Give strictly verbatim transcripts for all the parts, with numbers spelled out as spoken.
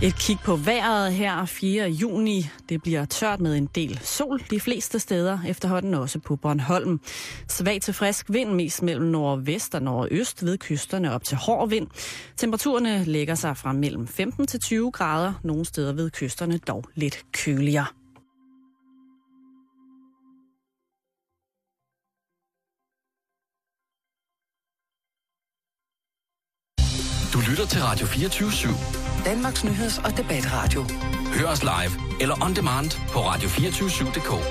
Et kig på vejret her fjerde juni. Det bliver tørt med en del sol de fleste steder, efterhånden også på Bornholm. Svag til frisk vind, mest mellem nordvest og nordøst ved kysterne op til hård vind. Temperaturerne lægger sig fra mellem femten til tyve grader, nogle steder ved kysterne dog lidt køligere. Du lytter til Radio fireogtyve syv. Danmarks nyheds- og debatradio. Hør os live eller on demand på radio to fire syv punktum d k.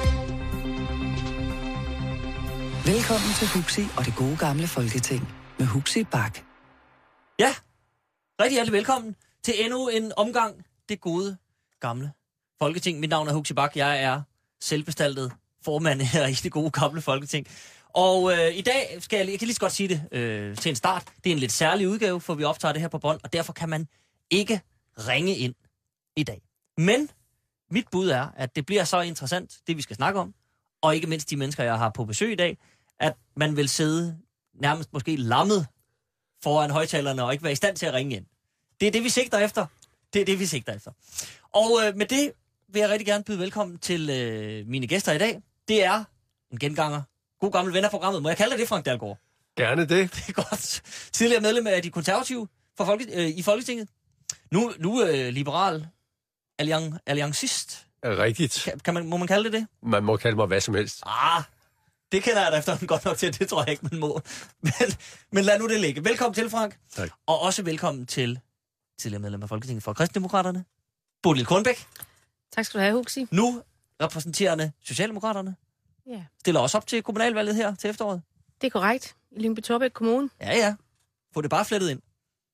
Velkommen til Huxi og det gode gamle Folketing med Huxi Bak. Ja, rigtig hjertelig velkommen til endnu en omgang det gode gamle Folketing. Mit navn er Huxi Bak. Jeg er selvbestaltet formand her i det gode gamle Folketing. Og øh, i dag skal jeg, jeg kan lige så godt sige det øh, til en start. Det er en lidt særlig udgave, for vi optager det her på bånd, og derfor kan man ikke ringe ind i dag. Men mit bud er, at det bliver så interessant, det vi skal snakke om, og ikke mindst de mennesker, jeg har på besøg i dag, at man vil sidde nærmest måske lammet foran højtalerne og ikke være i stand til at ringe ind. Det er det, vi sigter efter. Det er det, vi sigter efter. Og øh, med det vil jeg rigtig gerne byde velkommen til øh, mine gæster i dag. Det er en genganger. God gammel ven af programmet. Må jeg kalde dig det, Frank Dalgaard? Gerne det. Det er godt. Tidligere medlem af de konservative for Folke, øh, i Folketinget. Nu, nu øh, liberal allian, alliancist. Rigtigt. Kan, kan man, må man kalde det det? Man må kalde mig hvad som helst. Ah, det kender jeg da efterhånden godt nok til. Det tror jeg ikke, man må. Men, men lad nu det ligge. Velkommen til, Frank. Tak. Og også velkommen til tidligere medlem af Folketinget for Kristendemokraterne, Bodil Kornbæk. Tak skal du have, Huxi. Nu repræsenterende Socialdemokraterne. Ja. Stiller også op til kommunalvalget her til efteråret. Det er korrekt. I Lyngby-Taarbæk Kommune. Ja, ja. Få det bare flettet ind.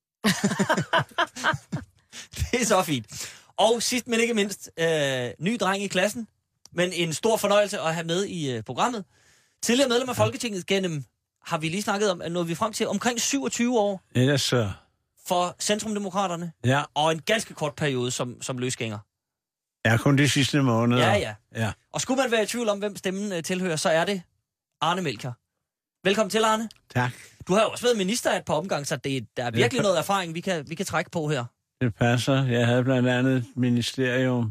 Det er så fint. Og sidst, men ikke mindst, øh, ny dreng i klassen. Men en stor fornøjelse at have med i øh, programmet. Tidligere medlem af Folketinget gennem, har vi lige snakket om, at nåede vi frem til omkring syvogtyve år. Ja, så. For Centrumdemokraterne. Ja. Og en ganske kort periode som, som løsgænger. Ja, kun de sidste måneder. Ja, ja, ja. Og skulle man være i tvivl om, hvem stemmen øh, tilhører, så er det Arne Melchior. Velkommen til, Arne. Tak. Du har jo også været minister et par omgange, så det, der er virkelig noget erfaring, vi kan, vi kan trække på her. Det passer. Jeg havde blandt andet et ministerium,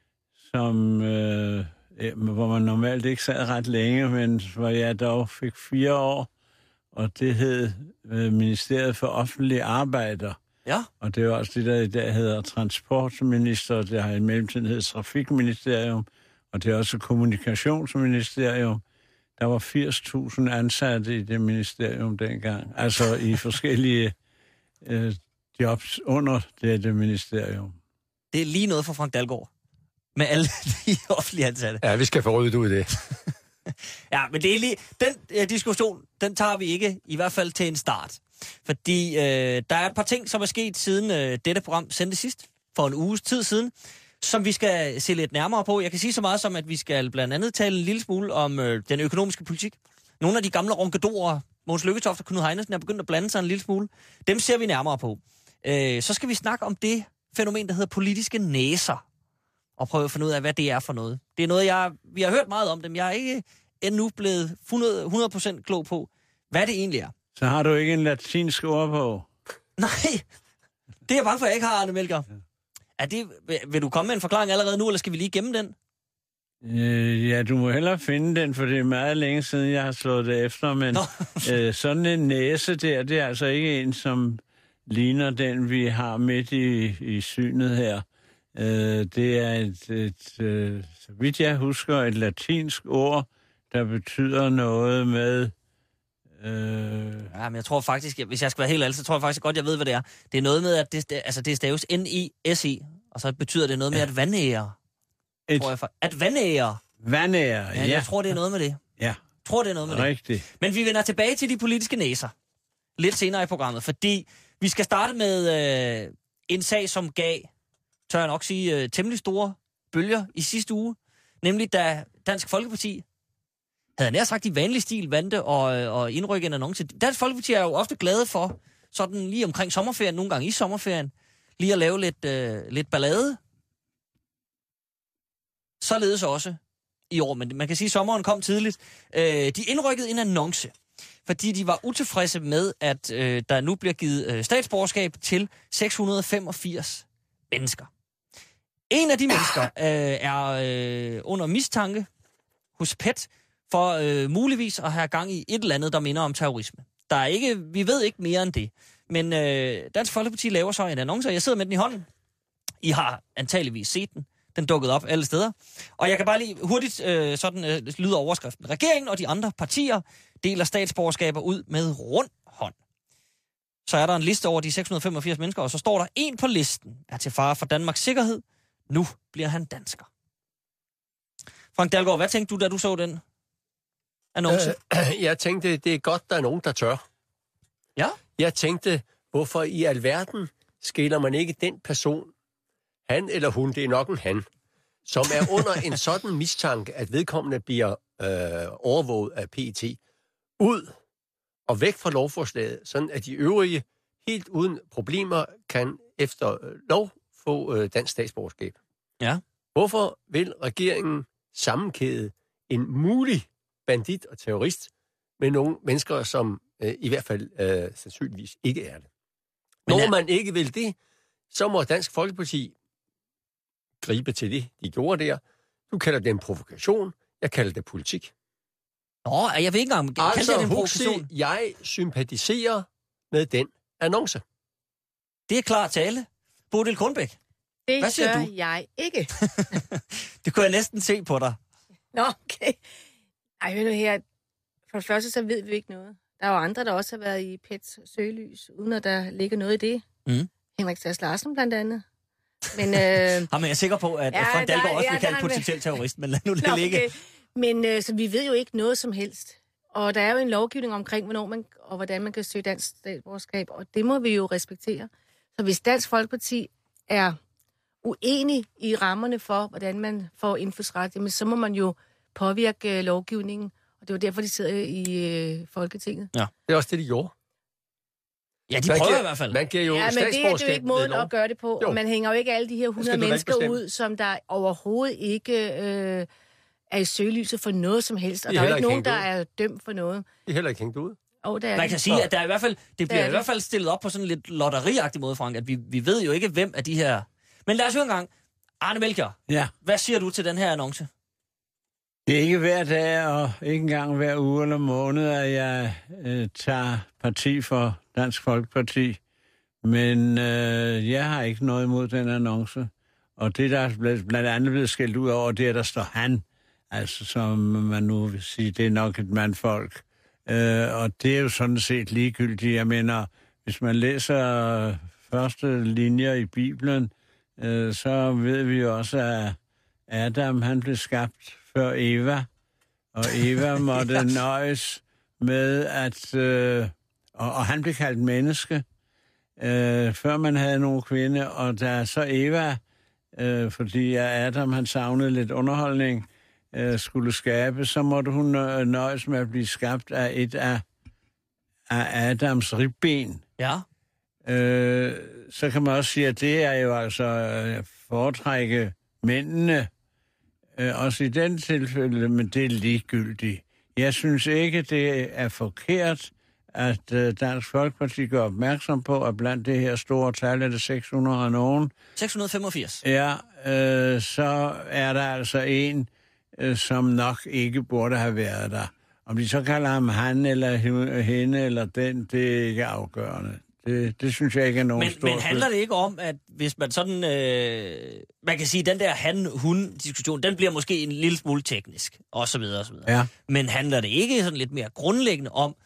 som, øh, hvor man normalt ikke sad ret længe, men hvor jeg dog fik fire år, og det hed øh, Ministeriet for Offentlige Arbejder. Ja. Og det er også det, der i dag hedder transportminister, det har i mellemtiden hedder trafikministerium, og det er også kommunikationsministerium. Der var firs tusind ansatte i det ministerium dengang, altså i forskellige øh, jobs under dette ministerium. Det er lige noget for Frank Dalgaard, med alle de offentlige ansatte. Ja, vi skal få ryddet ud i det. Ja, men det er lige, den øh, diskussion, den tager vi ikke, i hvert fald til en start. Fordi øh, der er et par ting, som er sket siden øh, dette program sendte sidst, for en uges tid siden, som vi skal se lidt nærmere på. Jeg kan sige så meget som, at vi skal blandt andet tale en lille smule om øh, den økonomiske politik. Nogle af de gamle ronkedorer, Mogens Lykketoft og Knud Heinesen, er begyndt at blande sig en lille smule. Dem ser vi nærmere på. Øh, så skal vi snakke om det fænomen, der hedder politiske næser, og prøve at finde ud af, hvad det er for noget. Det er noget, jeg, vi har hørt meget om dem. Jeg er ikke endnu blevet hundrede procent klog på, hvad det egentlig er. Så har du ikke en latinsk ord på? Nej, det er jeg bange for, at jeg ikke har, Arne Melchior. Er det, vil du komme med en forklaring allerede nu, eller skal vi lige gemme den? Øh, ja, du må hellere finde den, for det er meget længe siden, jeg har slået det efter, men øh, sådan en næse der, det er altså ikke en, som ligner den, vi har midt i, i synet her. Øh, det er et, et øh, så vidt jeg husker, et latinsk ord, der betyder noget med... Øh... Ja, men jeg tror faktisk, hvis jeg skal være helt ærlig, så tror jeg faktisk godt, jeg ved, hvad det er. Det er noget med, at det, altså det staves N I S I, og så betyder det noget med at vandære. Et... Tror jeg, at vandære. Vandære, ja. Ja, jeg tror, det er noget med det. Ja. Jeg tror, det er noget med Rigtigt. det. Men vi vender tilbage til de politiske næser lidt senere i programmet, fordi vi skal starte med øh, en sag, som gav, tør jeg nok sige, øh, temmelig store bølger i sidste uge, nemlig da Dansk Folkeparti havde nær sagt i vanlig stil vante og, og indrykke en annonce. Dansk Folkeparti er jo ofte glade for, sådan lige omkring sommerferien, nogle gange i sommerferien, lige at lave lidt, øh, lidt ballade. Således også i år, men man kan sige, at sommeren kom tidligt. Øh, de indrykkede en annonce, fordi de var utilfredse med, at øh, der nu bliver givet øh, statsborgerskab til seks hundrede femogfirs mennesker. En af de mennesker øh, er øh, under mistanke hos P E T for øh, muligvis at have gang i et eller andet, der minder om terrorisme. Der er ikke, vi ved ikke mere end det. Men øh, Dansk Folkeparti laver så en annonce, og jeg sidder med den i hånden. I har antageligvis set den. Den dukkede op alle steder. Og jeg kan bare lige hurtigt øh, sådan øh, lyde overskriften. Regeringen og de andre partier deler statsborgerskaber ud med rund hånd. Så er der en liste over de seks hundrede femogfirs mennesker, og så står der en på listen, er til fare for Danmarks sikkerhed. Nu bliver han dansker. Frank Dalgaard, hvad tænkte du, da du så den annonce? Øh, jeg tænkte, det er godt, der er nogen, der tør. Ja? Jeg tænkte, hvorfor i alverden skiller man ikke den person, han eller hun, det er nok en han, som er under en sådan mistanke, at vedkommende bliver øh, overvåget af P E T, ud og væk fra lovforslaget, sådan at de øvrige helt uden problemer kan efter lov få øh, dansk statsborgerskab. Ja. Hvorfor vil regeringen sammenkæde en mulig bandit og terrorist med nogle mennesker, som øh, i hvert fald øh, sandsynligvis ikke er det? Men Når er... man ikke vil det, så må Dansk Folkeparti gribe til det, de gjorde der. Du kalder det en provokation, jeg kalder det politik. Nå, jeg ved ikke engang, kan altså, det en provokation? Huxi, jeg sympatiserer med den annonce. Det er klar tale. Bodil Kronbæk. Det Hvad siger gør du? jeg ikke. Det kunne jeg næsten se på dig. Nå, okay. Ej, hør nu her. For det første, så ved vi ikke noget. Der er jo andre, der også har været i P E T's søgelys, uden at der ligger noget i det. Mm. Henrik Sass Larsen blandt andet. Men, øh... Jamen, jeg er sikker på, at Ja, ja, Frank Dalgaard der- også ja, vil kalde der- potentiel terrorist, men lad nu det Nå, ligge. okay. Men øh, så vi ved jo ikke noget som helst. Og der er jo en lovgivning omkring, hvornår man, og hvordan man kan søge dansk statsborgerskab, og det må vi jo respektere. Så hvis Dansk Folkeparti er uenig i rammerne for, hvordan man får indfødsret, jamen, så må man jo påvirke øh, lovgivningen. Og det var derfor, de sidder i øh, Folketinget. Det er også det, de gjorde. Ja, de Man prøver giver- i hvert fald. Man giver jo Ja, men det er jo statsborgerskab ikke måden ved lov. at gøre det på. Jo. Og man hænger jo ikke alle de her skal hundrede du da ikke mennesker bestemme. ud, som der overhovedet ikke øh, er i søgelyset for noget som helst. Og De der er er jo heller ikke ikke nogen, der hængt er dømt for noget. De er heller ikke hængt ud. Og der er Man det. kan sige, at der er i hvert fald, det bliver er i det. hvert fald stillet op på sådan en lidt lotteriagtig måde, Frank, at vi, vi ved jo ikke, hvem af de her... Men lad os høre en gang. Arne Melchior, Ja, hvad siger du til den her annonce? det er ikke hver dag og ikke engang hver uge eller måned, at jeg øh, tager parti for Dansk Folkeparti. Men øh, jeg har ikke noget imod den annonce. Og det, der er bl- blandt andet blevet skældt ud over, det er, der står han. Altså, som man nu vil sige, det er nok et mandfolk. Øh, og det er jo sådan set ligegyldigt. Jeg mener, hvis man læser første linjer i Bibelen, øh, så ved vi jo også, at Adam, han blev skabt før Eva. Og Eva måtte nøjes med at... Øh, og, og han blev kaldt menneske, øh, før man havde nogle kvinde. Og da så Eva, øh, fordi Adam, han savnede lidt underholdning, øh, skulle skabe, så måtte hun nøjes med at blive skabt af et af, af Adams ribben. Ja. Øh, så kan man også sige, at det er jo altså øh, foretrække mændene, øh, også i den tilfælde, men det er ligegyldigt. Jeg synes ikke, det er forkert, at øh, Dansk Folkeparti gør opmærksom på, at blandt det her store tal, er det seks hundrede og nogen, seks hundrede femogfirs. ja, øh, så er der altså en, øh, som nok ikke burde have været der. Om de så kalder ham han eller hende eller den, det er ikke afgørende. Det, det synes jeg ikke er nogen Men, stor... men handler det ikke om, at hvis man sådan... Øh, man kan sige, den der han-hun-diskussion, den bliver måske en lille smule teknisk, og så videre, og så videre. Ja. Men handler det ikke sådan lidt mere grundlæggende om,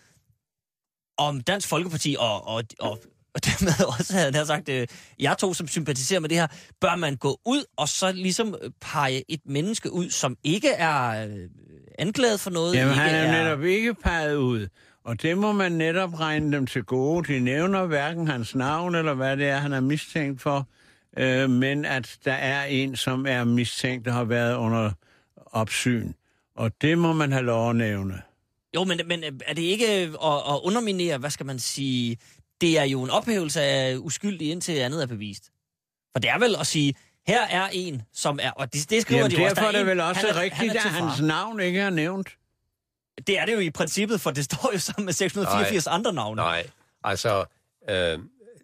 om Dansk Folkeparti og, og, og, og dermed også, havde jeg sagt, øh, jeg to, som sympatiserer med det her, bør man gå ud og så ligesom pege et menneske ud, som ikke er øh, anklaget for noget? Jamen, ikke han er jo er... netop ikke peget ud. Og det må man netop regne dem til gode. De nævner hverken hans navn eller hvad det er, han er mistænkt for. Øh, men at der er en, som er mistænkt og har været under opsyn. Og det må man have lov at nævne. Jo, men, men er det ikke at, at underminere, hvad skal man sige, det er jo en ophævelse af uskyldig indtil andet er bevist. For det er vel at sige, her er en, som er, og det, det skriver Jamen, de jo også, derfor er det en, vel også han er, rigtigt, han er at til hans fare. navn ikke er nævnt. Det er det jo i princippet, for det står jo sammen med seks hundrede fireogfirs Nej. andre navne. Nej, altså, øh,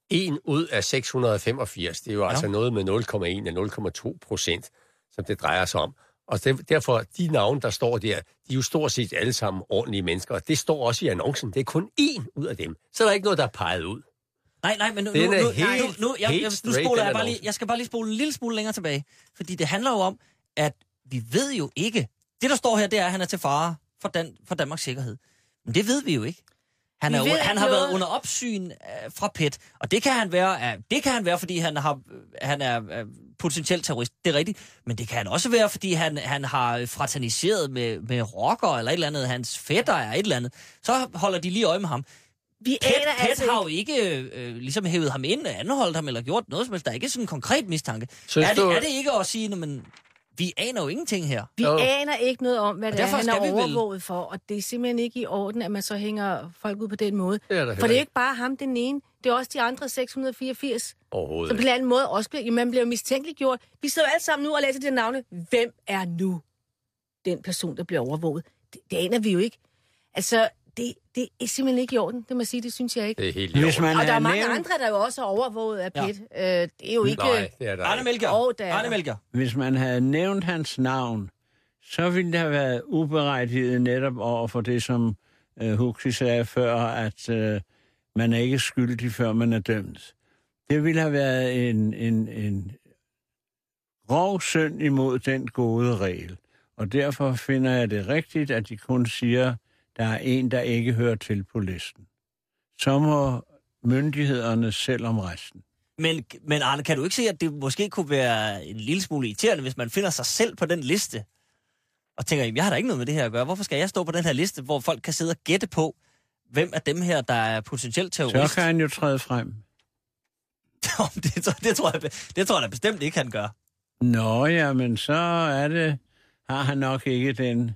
En ud af seks hundrede og femogfirs, det er jo Ja. altså noget med nul komma en og nul komma to procent, som det drejer sig om. Og derfor, de navne, der står der, de er jo stort set alle sammen ordentlige mennesker. Og det står også i annoncen. Det er kun én ud af dem. Så er der ikke noget, der er peget ud. Nej, nej, men nu, Den nu, er nu, helt- nu, nu, jeg, helt jeg, nu straight, spoler den jeg bare lige, annonce. jeg skal bare lige spole en lille smule længere tilbage. Fordi det handler jo om, at vi ved jo ikke... Det, der står her, det er, at han er til fare for, Dan, for Danmarks sikkerhed. Men det ved vi jo ikke. Han, Vi er, ved jo- ikke han har noget. været under opsyn uh, fra P E T, og det kan han være, uh, det kan han være, fordi han har han er uh, potentielt terrorist. Det er rigtigt. Men det kan han også være, fordi han, han har fraterniseret med, med rocker eller et eller andet. Hans fætter er et eller andet. Så holder de lige øje med ham. Vi P E T, aner P E T altså har jo ikke... ikke øh, ligesom hævet ham ind, anholdt ham eller gjort noget som helst. Der er ikke sådan en konkret mistanke. Synes Er det, du- er det ikke at sige, men vi aner jo ingenting her? Vi Jo. aner ikke noget om, hvad Og det er, derfor han er skal vi vel- overvåget for, og det er simpelthen ikke i orden, at man så hænger folk ud på den måde. Det er der For heller det er ikke ikke bare ham, den ene. Det er også de andre seks hundrede og fireogfirs, overhovedet. som på en eller anden måde også bliver, man bliver mistænkeliggjort. Vi sidder jo alle sammen nu og læser de her navne. Hvem er nu den person, der bliver overvåget? Det, det aner vi jo ikke. Altså, det, det er simpelthen ikke i orden, det må jeg sige, det synes jeg ikke. Det er helt i Hvis orden. man Og der er er mange nævnt, andre, der jo også er overvåget af P E T. Ja. Øh, det er jo ikke... Nej, det er der Arne ikke. Melchior. Åh, der er Arne der. Melchior. hvis man havde nævnt hans navn, så ville det have været uberettiget netop over for det, som uh, Huxi sagde før, at uh, man er ikke skyldig, før man er dømt. Det ville have været en, en, en grov synd imod den gode regel. Og derfor finder jeg det rigtigt, at de kun siger, der er en, der ikke hører til på listen. Så må myndighederne selv om resten. Men, men Arne, kan du ikke se, at det måske kunne være en lille smule irriterende, hvis man finder sig selv på den liste, og tænker, jamen, jeg har da ikke noget med det her at gøre. Hvorfor skal jeg stå på den her liste, hvor folk kan sidde og gætte på, hvem af dem her, der er potentielt terrorist? Så kan han jo træde frem. det, tror- det, tror jeg, det tror jeg da bestemt ikke, han gør. Nå ja, men så er det, har han nok ikke den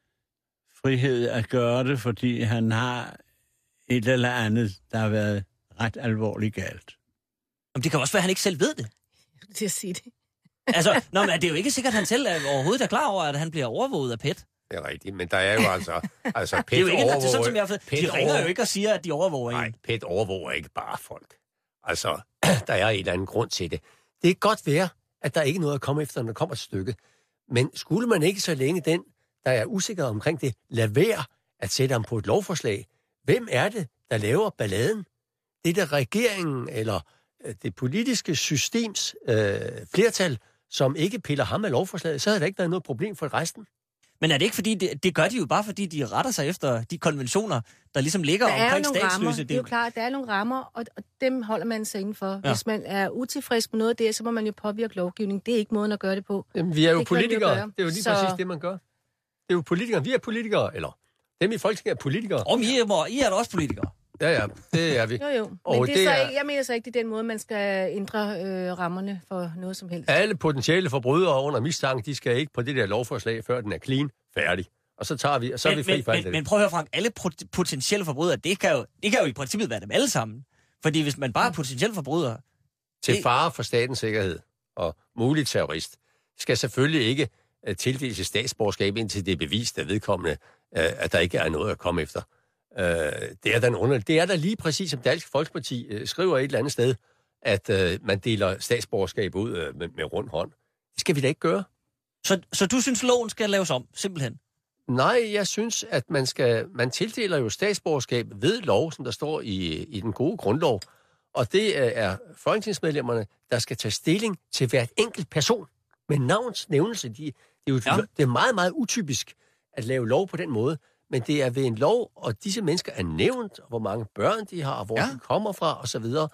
frihed at gøre det, fordi han har et eller andet, der har været ret alvorligt galt. Jamen, det kan også være, at han ikke selv ved det. til at sige det. Altså, nå, men det er jo ikke sikkert, at han selv er overhovedet er klar over, at han bliver overvåget af P E T. Det er rigtigt, men der er jo altså... altså P E T Det er jo ikke, det er sådan, som jeg har P E T De ringer over- jo ikke og siger, at de overvåger Nej, en. P E T overvåger ikke bare folk. Altså, der er en eller anden grund til det. Det kan godt være, at der ikke er noget at komme efter, når der kommer et stykke. Men skulle man ikke så længe den, der er usikker omkring det, lade være at sætte ham på et lovforslag? Hvem er det, der laver balladen? Det er det regeringen eller øh, det politiske systems øh, flertal, som ikke piller ham af lovforslaget, så havde der ikke været noget problem for resten. Men er det ikke fordi, det, det gør de jo bare, fordi de retter sig efter de konventioner, der ligesom ligger Der er jo omkring nogle rammer. statsløse? Det er jo klart, der er nogle rammer, og, og dem holder man sig indenfor. Ja. Ja. Hvis man er utilfreds med noget af det, så må man jo påvirke lovgivning. Det er ikke måden at gøre det på. Jamen, vi er jo Det kan man jo politikere. gøre. Det er jo lige Så- præcis det, man gør. Det er jo politikere. Vi er politikere, eller dem i Folketinget er politikere. Om I er, I er da også politikere. Ja, ja, det er vi. Jo, jo. Men Og det er det så er- ikke, jeg mener så ikke, det er den måde, man skal ændre øh, rammerne for noget som helst. Alle potentielle forbrydere under mistanke, de skal ikke på det der lovforslag, før den er clean, færdig. Og så tager vi, og så er vi Men, fri men, for alt men, det. men prøv at høre, Frank. Alle pot- potentielle forbrydere, det kan, jo, det kan jo i princippet være dem alle sammen. Fordi hvis man bare er potentielle forbrydere, Til det- fare for statens sikkerhed og mulig terrorist, skal selvfølgelig ikke uh, tildeles et statsborgerskab, indtil det er bevist af vedkommende, uh, at der ikke er noget at komme efter. Uh, det er da en under... Det er da lige præcis, som Dansk Folkeparti uh, skriver et eller andet sted, at uh, man deler statsborgerskab ud uh, med, med rund hånd. Det skal vi da ikke gøre. så, så du synes, loven skal laves om, simpelthen? Nej, jeg synes, at man skal man tildeler jo statsborgerskab ved lov, som der står i, i den gode grundlov. Og det er folketingsmedlemmerne, der skal tage stilling til hvert enkelt person med navns nævnelse. De, det, er jo, Ja. ja. det er meget, meget utypisk at lave lov på den måde. Men det er ved en lov, og disse mennesker er nævnt, hvor mange børn de har, og hvor Ja. ja. de kommer fra, og så videre.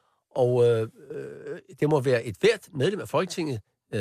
Og øh, øh, det må være et hvert medlem af Folketinget øh,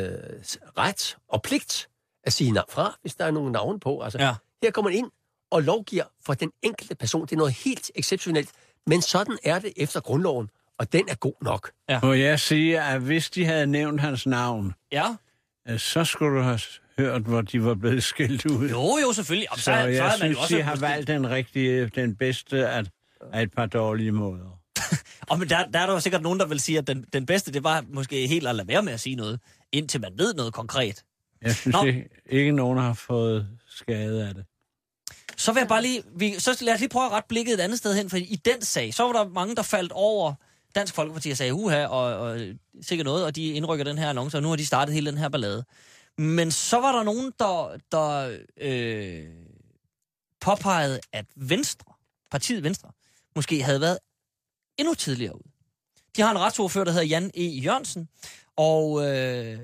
ret og pligt at sige navn fra, hvis der er nogle navne på. Altså, Ja. her kommer man ind og lovgiver for den enkelte person. Det er noget helt exceptionelt. Men sådan er det efter grundloven, og den er god nok. Må jeg sige, at hvis de havde nævnt hans navn, Ja. øh, så skulle du have hørt, hvor de var blevet skilt ud. Jo, jo, selvfølgelig. Jamen, Så så, så jeg er man jo synes, også... de har valgt den rigtige, den bedste af, af et par dårlige måder. Og men der, der er der jo sikkert nogen, der vil sige, at den, den bedste, det var måske helt at lade være med at sige noget, indtil man ved noget konkret. Jeg synes Nå. ikke, ikke nogen har fået skade af det. Så vil jeg bare lige... Vi, så lad os lige prøve at rette blikket et andet sted hen, for i den sag, så var der mange, der faldt over Dansk Folkeparti sagde uha, og, og sikkert noget, og de indrykker den her annonce, og nu har de startet hele den her ballade. Men så var der nogen, der, der øh, påpegede, at Venstre, partiet Venstre, måske havde været endnu tidligere ud. De har en retsordfører, der hedder Jan E. Jørgensen, og øh,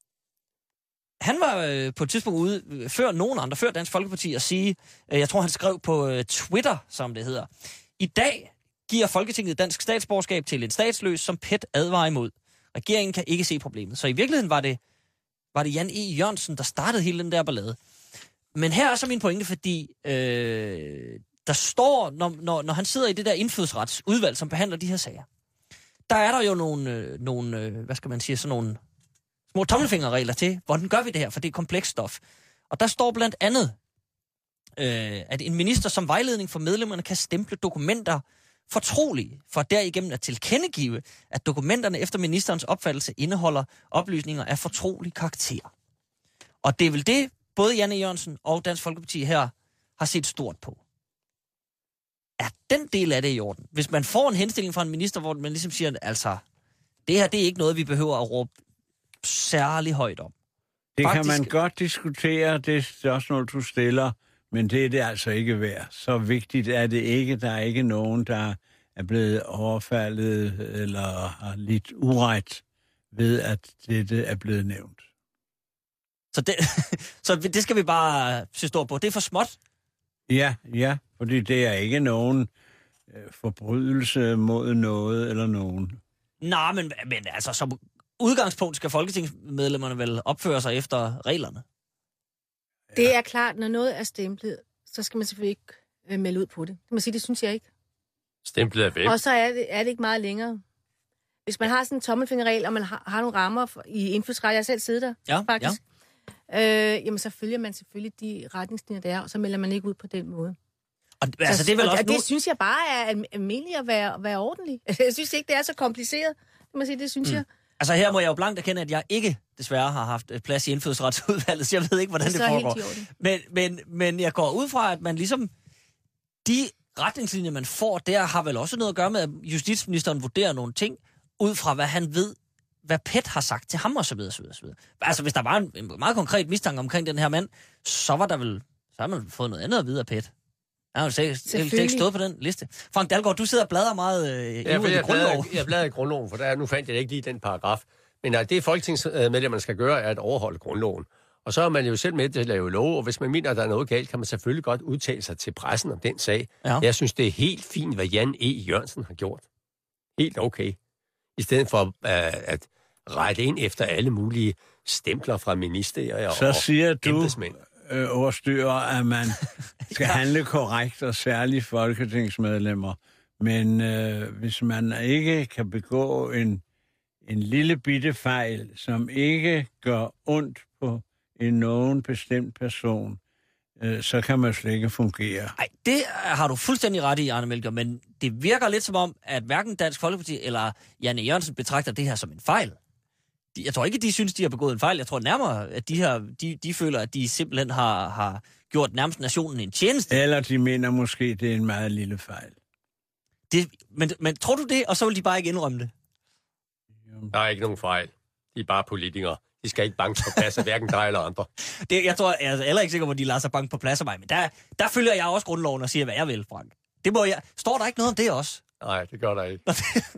han var øh, på et tidspunkt ude, øh, før nogen andre, før Dansk Folkeparti, at sige, øh, jeg tror han skrev på øh, Twitter, som det hedder, i dag giver Folketinget dansk statsborgerskab til en statsløs, som P E T advarer imod. Regeringen kan ikke se problemet. Så i virkeligheden var det, var det Jan E. Jørgensen, der startede hele den der ballade. Men her er så min pointe, fordi øh, der står, når, når, når han sidder i det der indfødsretsudvalg, som behandler de her sager, der er der jo nogle, øh, nogle øh, hvad skal man sige, sådan nogle små tommelfingerregler til, hvordan gør vi det her, for det er komplekst stof. Og der står blandt andet, øh, at en minister som vejledning for medlemmerne kan stemple dokumenter fortrolige, for derigennem at tilkendegive, at dokumenterne efter ministerens opfattelse indeholder oplysninger af fortrolig karakter. Og det er vel det, både Jan E. Jørgensen og Dansk Folkeparti her har set stort på. Er den del af det i orden? Hvis man får en henstilling fra en minister, hvor man ligesom siger, altså, det her det er ikke noget, vi behøver at råbe særlig højt om. Det Faktisk... kan man godt diskutere, det spørgsmål, du stiller, men det er det altså ikke værd. Så vigtigt er det ikke. Der er ikke nogen, der er blevet overfaldet eller har lidt uret ved, at dette er blevet nævnt. Så det, så det skal vi bare se stort på. Det er for småt. Ja, ja, fordi det er ikke nogen øh, forbrydelse mod noget eller nogen. Nej, men, men altså, som udgangspunkt skal folketingsmedlemmerne vel opføre sig efter reglerne. Ja. Det er klart, når noget er stemplet, så skal man selvfølgelig ikke øh, melde ud på det. Det må sige, det synes jeg ikke. Stemplet er væk. Og så er det, er det ikke meget længere. Hvis man har sådan en tommelfingerregel, og man har, har nogle rammer for, i indfødsret, jeg har selv siddet der, ja, faktisk, ja. øh, jamen så følger man selvfølgelig de retningslinjer, der er, og så melder man ikke ud på den måde. Og, altså, det, er vel og, også og nu... det synes jeg bare er almindeligt at være, være ordentlig. Jeg synes ikke, det er så kompliceret. Det må sige, det synes mm. jeg. Altså her må jeg jo blankt erkende, at jeg ikke desværre har haft plads i indfødsretsudvalget, så jeg ved ikke, hvordan det, det foregår. Men, men, men jeg går ud fra, at man ligesom... De retningslinjer, man får der, har vel også noget at gøre med, at justitsministeren vurderer nogle ting, ud fra hvad han ved, hvad P E T har sagt til ham, og så videre, så videre, så videre. Altså hvis der var en, en meget konkret mistanke omkring den her mand, så var der vel... Så har man fået noget andet at vide af P E T. Jeg har jo sikkert ikke stået på den liste. Frank Dalgaard, du sidder og bladrer meget øh, ja, i grundloven. Jeg bladrer i grundloven, for der, nu fandt jeg ikke lige den paragraf. Men nej, det folketingsmedlemmerne skal gøre, er at overholde grundloven. Og så er man jo selv med til at lave lov, og hvis man mener, at der er noget galt, kan man selvfølgelig godt udtale sig til pressen om den sag. Ja. Jeg synes, det er helt fint, hvad Jan E. Jørgensen har gjort. Helt okay. I stedet for uh, at rette ind efter alle mulige stempler fra ministerier så og siger du, embedsmænd. Øh, overstyrer, at man skal ja. handle korrekt, og særligt folketingsmedlemmer. Men øh, hvis man ikke kan begå en, en lille bitte fejl, som ikke gør ondt på en nogen bestemt person, øh, så kan man slet ikke fungere. Nej, det har du fuldstændig ret i, Arne Melchior, men det virker lidt som om, at hverken Dansk Folkeparti eller Jan E. Jørgensen betragter det her som en fejl. Jeg tror ikke, de synes, de har begået en fejl. Jeg tror nærmere, at de, her, de, de føler, at de simpelthen har, har gjort nærmest nationen en tjeneste. Eller de mener måske, det er en meget lille fejl. Det, men, men tror du det, og så vil de bare ikke indrømme det? Der er ikke nogen fejl. De er bare politikere. De skal ikke banke på plads af hverken dig eller andre. Det, jeg tror, jeg er heller ikke sikker på, at de lader sig banke på plads af mig, men der, der følger jeg også grundloven og siger, hvad jeg vil, Frank. Det må jeg... Står der ikke noget om det også? Nej, det gør der ikke.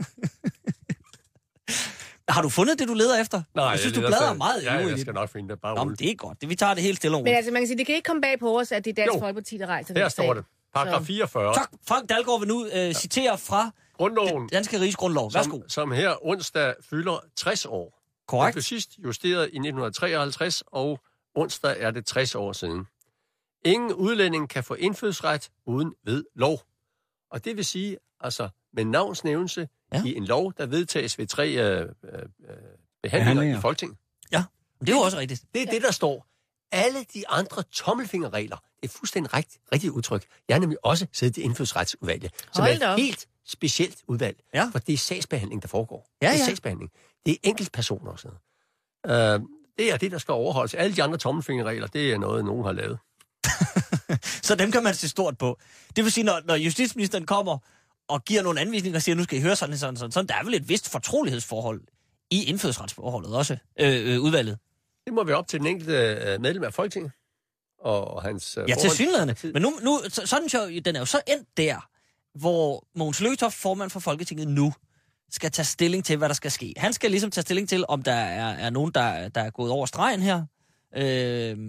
Har du fundet det, du leder efter? Nej, jeg synes, jeg du bladrer selv. meget. Ja, jeg skal nok finde det. Bare Nå, det er godt. Det, vi tager det helt stille. Men altså, man kan sige, det kan ikke komme bag på os, at det er Dansk Folkeparti, der rejser det. Her står det. Paragraf fireogfyrre. Tak. Frank Dalgaard vil nu øh, ja. citere fra Grundloven. Danske Riges Grundlov. Værsgo. Som, som her onsdag fylder tres år. Korrekt. Det blev sidst justeret i nitten treoghalvtreds, og onsdag er det tres år siden. Ingen udlænding kan få indfødsret uden ved lov. Og det vil sige, altså med navnsnævnelse ja. i en lov, der vedtages ved tre øh, øh, behandlinger, behandlinger i Folketinget. Ja, det er jo også rigtigt. Det er ja. det, der står. Alle de andre tommelfingerregler, det er fuldstændig rigt, rigtigt udtryk. Jeg har nemlig også siddet i indfødsretsudvalget, som Hold er et helt specielt udvalg, ja. for det er sagsbehandling, der foregår. Ja, ja. Det er sagsbehandling. Det er enkeltpersoner og sådan noget. Uh, det er det, der skal overholdes. Alle de andre tommelfingerregler, det er noget, nogen har lavet. Så dem kan man se stort på. Det vil sige, når, når justitsministeren kommer og giver nogle anvisninger og siger, nu skal I høre sådan, sådan, sådan, sådan. Der er vel et vist fortrolighedsforhold i indfødsretsforholdet også, øh, øh, udvalget. Det må vi op til den enkelte øh, medlem af Folketinget. Og hans øh, ja, til synligheden. Men nu, nu så, sådan så, den er jo så endt der, hvor Mogens Lykketoft, formand for Folketinget nu, skal tage stilling til, hvad der skal ske. Han skal ligesom tage stilling til, om der er, er nogen, der, der er gået over stregen her. Øh,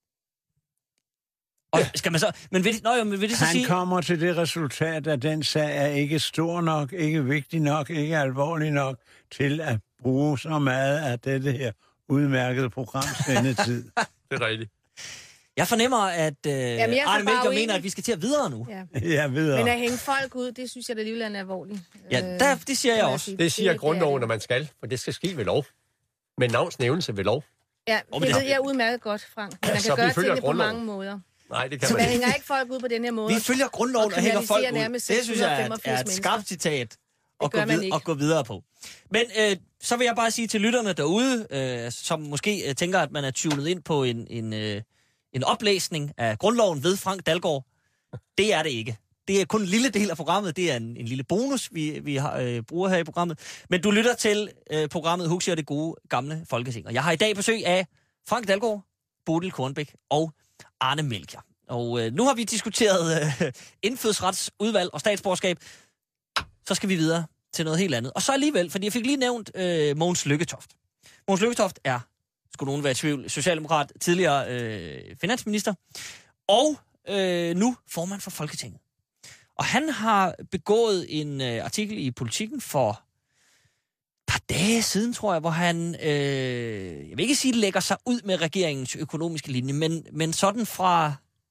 og ja. skal man så... Men vil, nøj, men vil det så Han sige... kommer til det resultat, at den sag er ikke stor nok, ikke vigtig nok, ikke alvorlig nok til at bruge så meget af dette her udmærkede programs sendetid. Det er rigtigt. Jeg fornemmer, at øh, Jamen, Arne Melchior mener, at vi skal til at videre nu. Ja. Ja, videre. Men at hænge folk ud, det synes jeg, der alligevel er alvorligt. Ja, der, det siger jeg også. Det siger det, grundloven, det når man skal, for det skal ske ved lov. Med navns nævnelse ved lov. Ja, oh, det det ved jeg udmærket godt, Frank. Men man Så kan vi gøre følger tingene på grundloven. mange måder. Nej, det kan Så man man ikke. hænger ikke folk ud på den her måde. Vi følger grundloven og, og hænger folk ud. Det synes jeg er, er et skarpt citat at gå, vid- at gå videre på. Men øh, så vil jeg bare sige til lytterne derude, øh, som måske øh, tænker, at man er tunet ind på en, en, øh, en oplæsning af grundloven ved Frank Dalgaard. Det er det ikke. Det er kun en lille del af programmet. Det er en, en lille bonus, vi, vi har, øh, bruger her i programmet. Men du lytter til øh, programmet Huxi og det gode gamle Folketing. Og jeg har i dag besøg af Frank Dalgaard, Bodil Kornbæk og Arne Melchior. Og øh, nu har vi diskuteret øh, indfødsretsudvalg og statsborgerskab. Så skal vi videre til noget helt andet. Og så alligevel, fordi jeg fik lige nævnt øh, Mogens Lykketoft. Mogens Lykketoft er, skulle nogen være i tvivl, socialdemokrat, tidligere øh, finansminister, og øh, nu formand for Folketinget. Og han har begået en øh, artikel i Politiken for et par dage siden, tror jeg, hvor han, øh, jeg vil ikke sige, lægger sig ud med regeringens økonomiske linje, men, men sådan fra,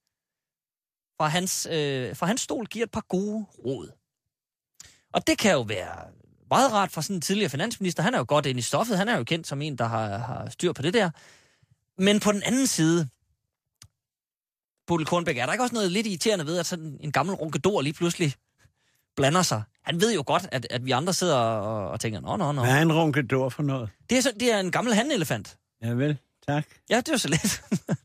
fra, hans, øh, fra hans stol giver et par gode råd. Og det kan jo være meget rart for sådan en tidligere finansminister. Han er jo godt inde i stoffet. Han er jo kendt som en, der har, har styr på det der. Men på den anden side, Bodil Kornbæk, er der ikke også noget lidt irriterende ved, at sådan en gammel runkedor lige pludselig blander sig? Han ved jo godt, at, at vi andre sidder og, og tænker, nå, nå, nå. Hvad er en runkedor for noget? Det er, så, det er en gammel hanelefant. Ja vel, tak. Ja, det er jo så lidt.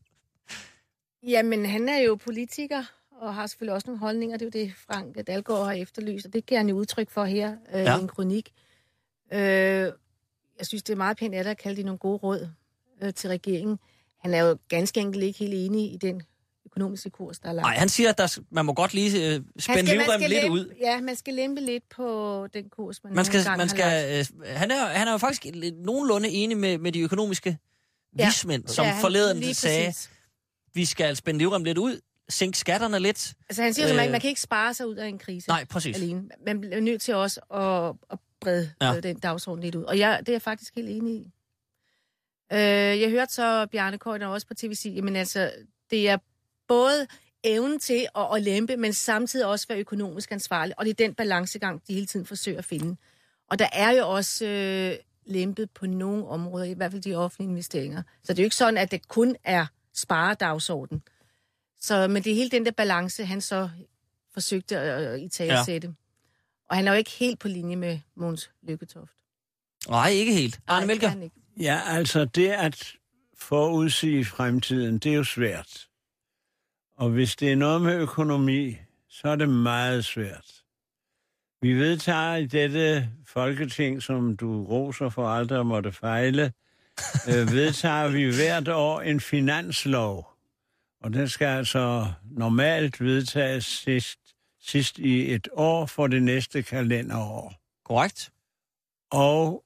Jamen, han er jo politiker, og har selvfølgelig også nogle holdninger. Det er jo det, Frank Dalgaard har efterlyst, og det giver han jo udtryk for her øh, ja. i en kronik. Øh, jeg synes, det er meget pænt af dig at kalde det nogle gode råd øh, til regeringen. Han er jo ganske enkelt ikke helt enig i den økonomiske kurs, der er lagt. Nej, han siger, at der, man må godt lige øh, spænde livremmen lidt lempe, ud. Ja, man skal lempe lidt på den kurs, man, man skal, gang man har skal, lagt. øh, han, er, han er jo faktisk nogenlunde enig med, med de økonomiske ja. vismænd, som ja, forleden sagde, præcis. vi skal spænde livremmen lidt ud, sænke skatterne lidt. Altså han siger, øh, at man, man kan ikke spare sig ud af en krise. Nej, præcis. Alene. Man bliver nødt til også at, at brede ja. den dagsorden lidt ud. Og jeg, det er jeg faktisk helt enig i. Øh, jeg hørte så Bjarne Corydon også på T V sige, men altså, det er både evnen til at, at lempe, men samtidig også være økonomisk ansvarlig. Og det er den balancegang, de hele tiden forsøger at finde. Og der er jo også øh, lempet på nogle områder, i hvert fald de offentlige investeringer. Så det er jo ikke sådan, at det kun er sparedagsorden. Så, men det er hele den der balance, han så forsøgte at i talesætte. Ja. Og han er jo ikke helt på linje med Mogens Lykketoft. Nej, ikke helt. Arne Melchior? Ja, altså det at forudsige fremtiden, det er jo svært. Og hvis det er noget med økonomi, så er det meget svært. Vi vedtager i dette Folketing, som du roser for aldrig at måtte fejle, øh, vedtager vi hvert år en finanslov. Og den skal altså normalt vedtages sidst, sidst i et år for det næste kalenderår. Korrekt. Og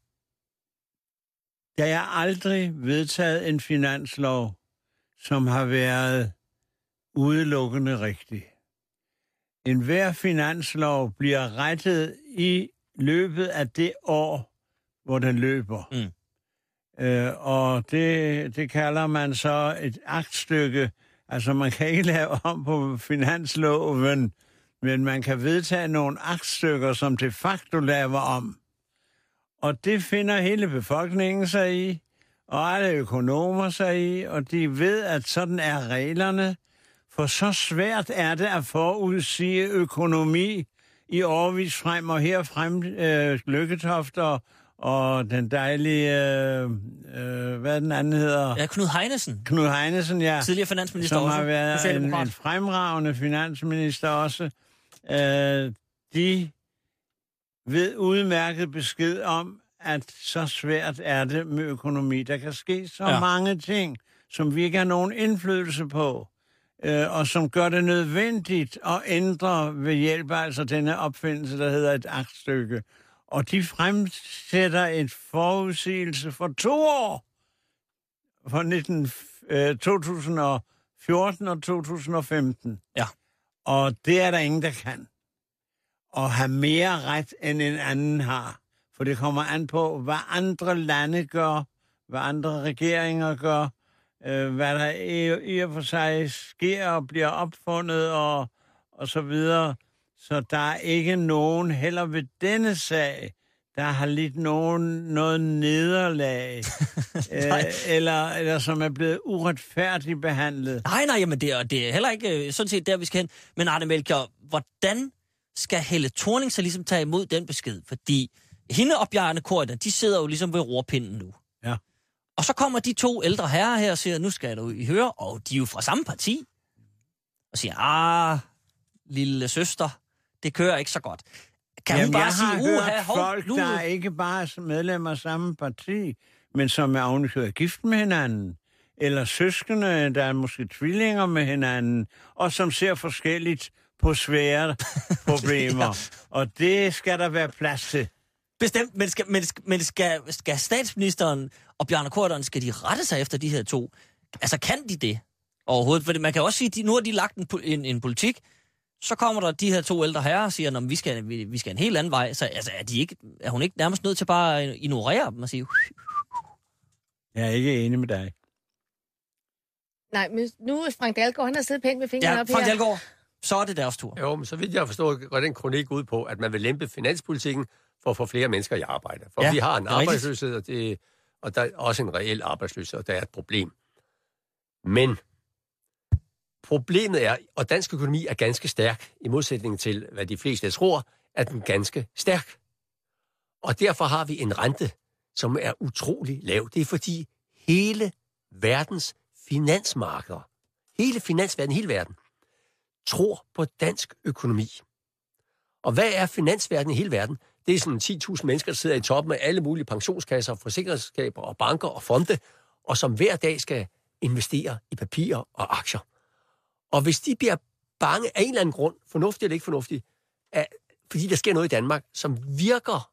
der er aldrig vedtaget en finanslov, som har været udelukkende rigtig. En hver finanslov bliver rettet i løbet af det år, hvor den løber. Mm. Øh, og det, det kalder man så et aktstykke. Altså, man kan ikke lave om på finansloven, men man kan vedtage nogle aktstykker, som de facto laver om. Og det finder hele befolkningen sig i, og alle økonomer sig i, og de ved, at sådan er reglerne. For så svært er det at forudsige økonomi i årevis frem, og her frem øh, Lykketoft og, og den dejlige, øh, øh, hvad den anden hedder? Ja, Knud Heinesen. Knud Heinesen, ja. Tidligere finansminister som også. Som har været en, en fremragende finansminister også. Øh, de ved udmærket besked om, at så svært er det med økonomi. Der kan ske så ja. mange ting, som vi ikke har nogen indflydelse på, øh, og som gør det nødvendigt at ændre ved hjælp af altså denne opfindelse, der hedder et aktstykke. Og de fremsætter et forudsigelse for to år, for nitten, øh, to tusind og fjorten og to tusind og femten. Ja. Og det er der ingen, der kan. Og have mere ret, end en anden har. For det kommer an på, hvad andre lande gør, hvad andre regeringer gør, øh, hvad der i, i og for sig sker og bliver opfundet og, og så videre. Så der er ikke nogen, heller ved denne sag, der har lidt nogen, noget nederlag, øh, eller, eller som er blevet uretfærdigt behandlet. Nej, nej, jamen det er, det er heller ikke sådan set der, vi skal hen. Men Arne Melchior, hvordan skal Helle Thorning så ligesom tage imod den besked? Fordi hende og Bjarne Corydon, de sidder jo ligesom ved rorpinden nu. Ja. Og så kommer de to ældre herrer her og siger, nu skal du i høre, og de er jo fra samme parti. Og siger, ah, lille søster, det kører ikke så godt. Kan Jamen, hun bare jeg sige, har uha, hørt hov, folk, nu... der er ikke bare medlemmer af samme parti, men som er ovenikøbet gift med hinanden, eller søskende, der er måske tvillinger med hinanden, og som ser forskelligt på svære problemer. ja. Og det skal der være plads til. Bestemt, men, skal, men, men skal, skal statsministeren og Bjarne Corydon, skal de rette sig efter de her to? Altså, kan de det overhovedet? For man kan også sige, at de, nu har de lagt en, en, en politik, så kommer der de her to ældre herrer og siger, at vi skal, vi, vi skal en helt anden vej. Så altså, er, de ikke, er hun ikke nærmest nødt til bare at ignorere dem og sige... Jeg er ikke enig med dig. Nej, men nu er Frank Dalgaard, han har siddet pænt med fingrene ja, op her. Frank Dalgaard, så er det deres tur. Jo, men så vidt jeg forstår, går den kronik ud på, at man vil lempe finanspolitikken for at få flere mennesker i arbejde. For ja, vi har en arbejdsløshed, og, det, og der er også en reel arbejdsløshed, og der er et problem. Men problemet er, og dansk økonomi er ganske stærk, i modsætning til, hvad de fleste tror, er den ganske stærk. Og derfor har vi en rente, som er utrolig lav. Det er fordi hele verdens finansmarkeder, hele finansverdenen, hele verden, tror på dansk økonomi. Og hvad er finansverdenen i hele verden? Det er sådan ti tusind mennesker, der sidder i toppen af alle mulige pensionskasser, forsikringsselskaber og banker og fonde, og som hver dag skal investere i papirer og aktier. Og hvis de bliver bange af en eller anden grund, fornuftig eller ikke fornuftig, af, fordi der sker noget i Danmark, som virker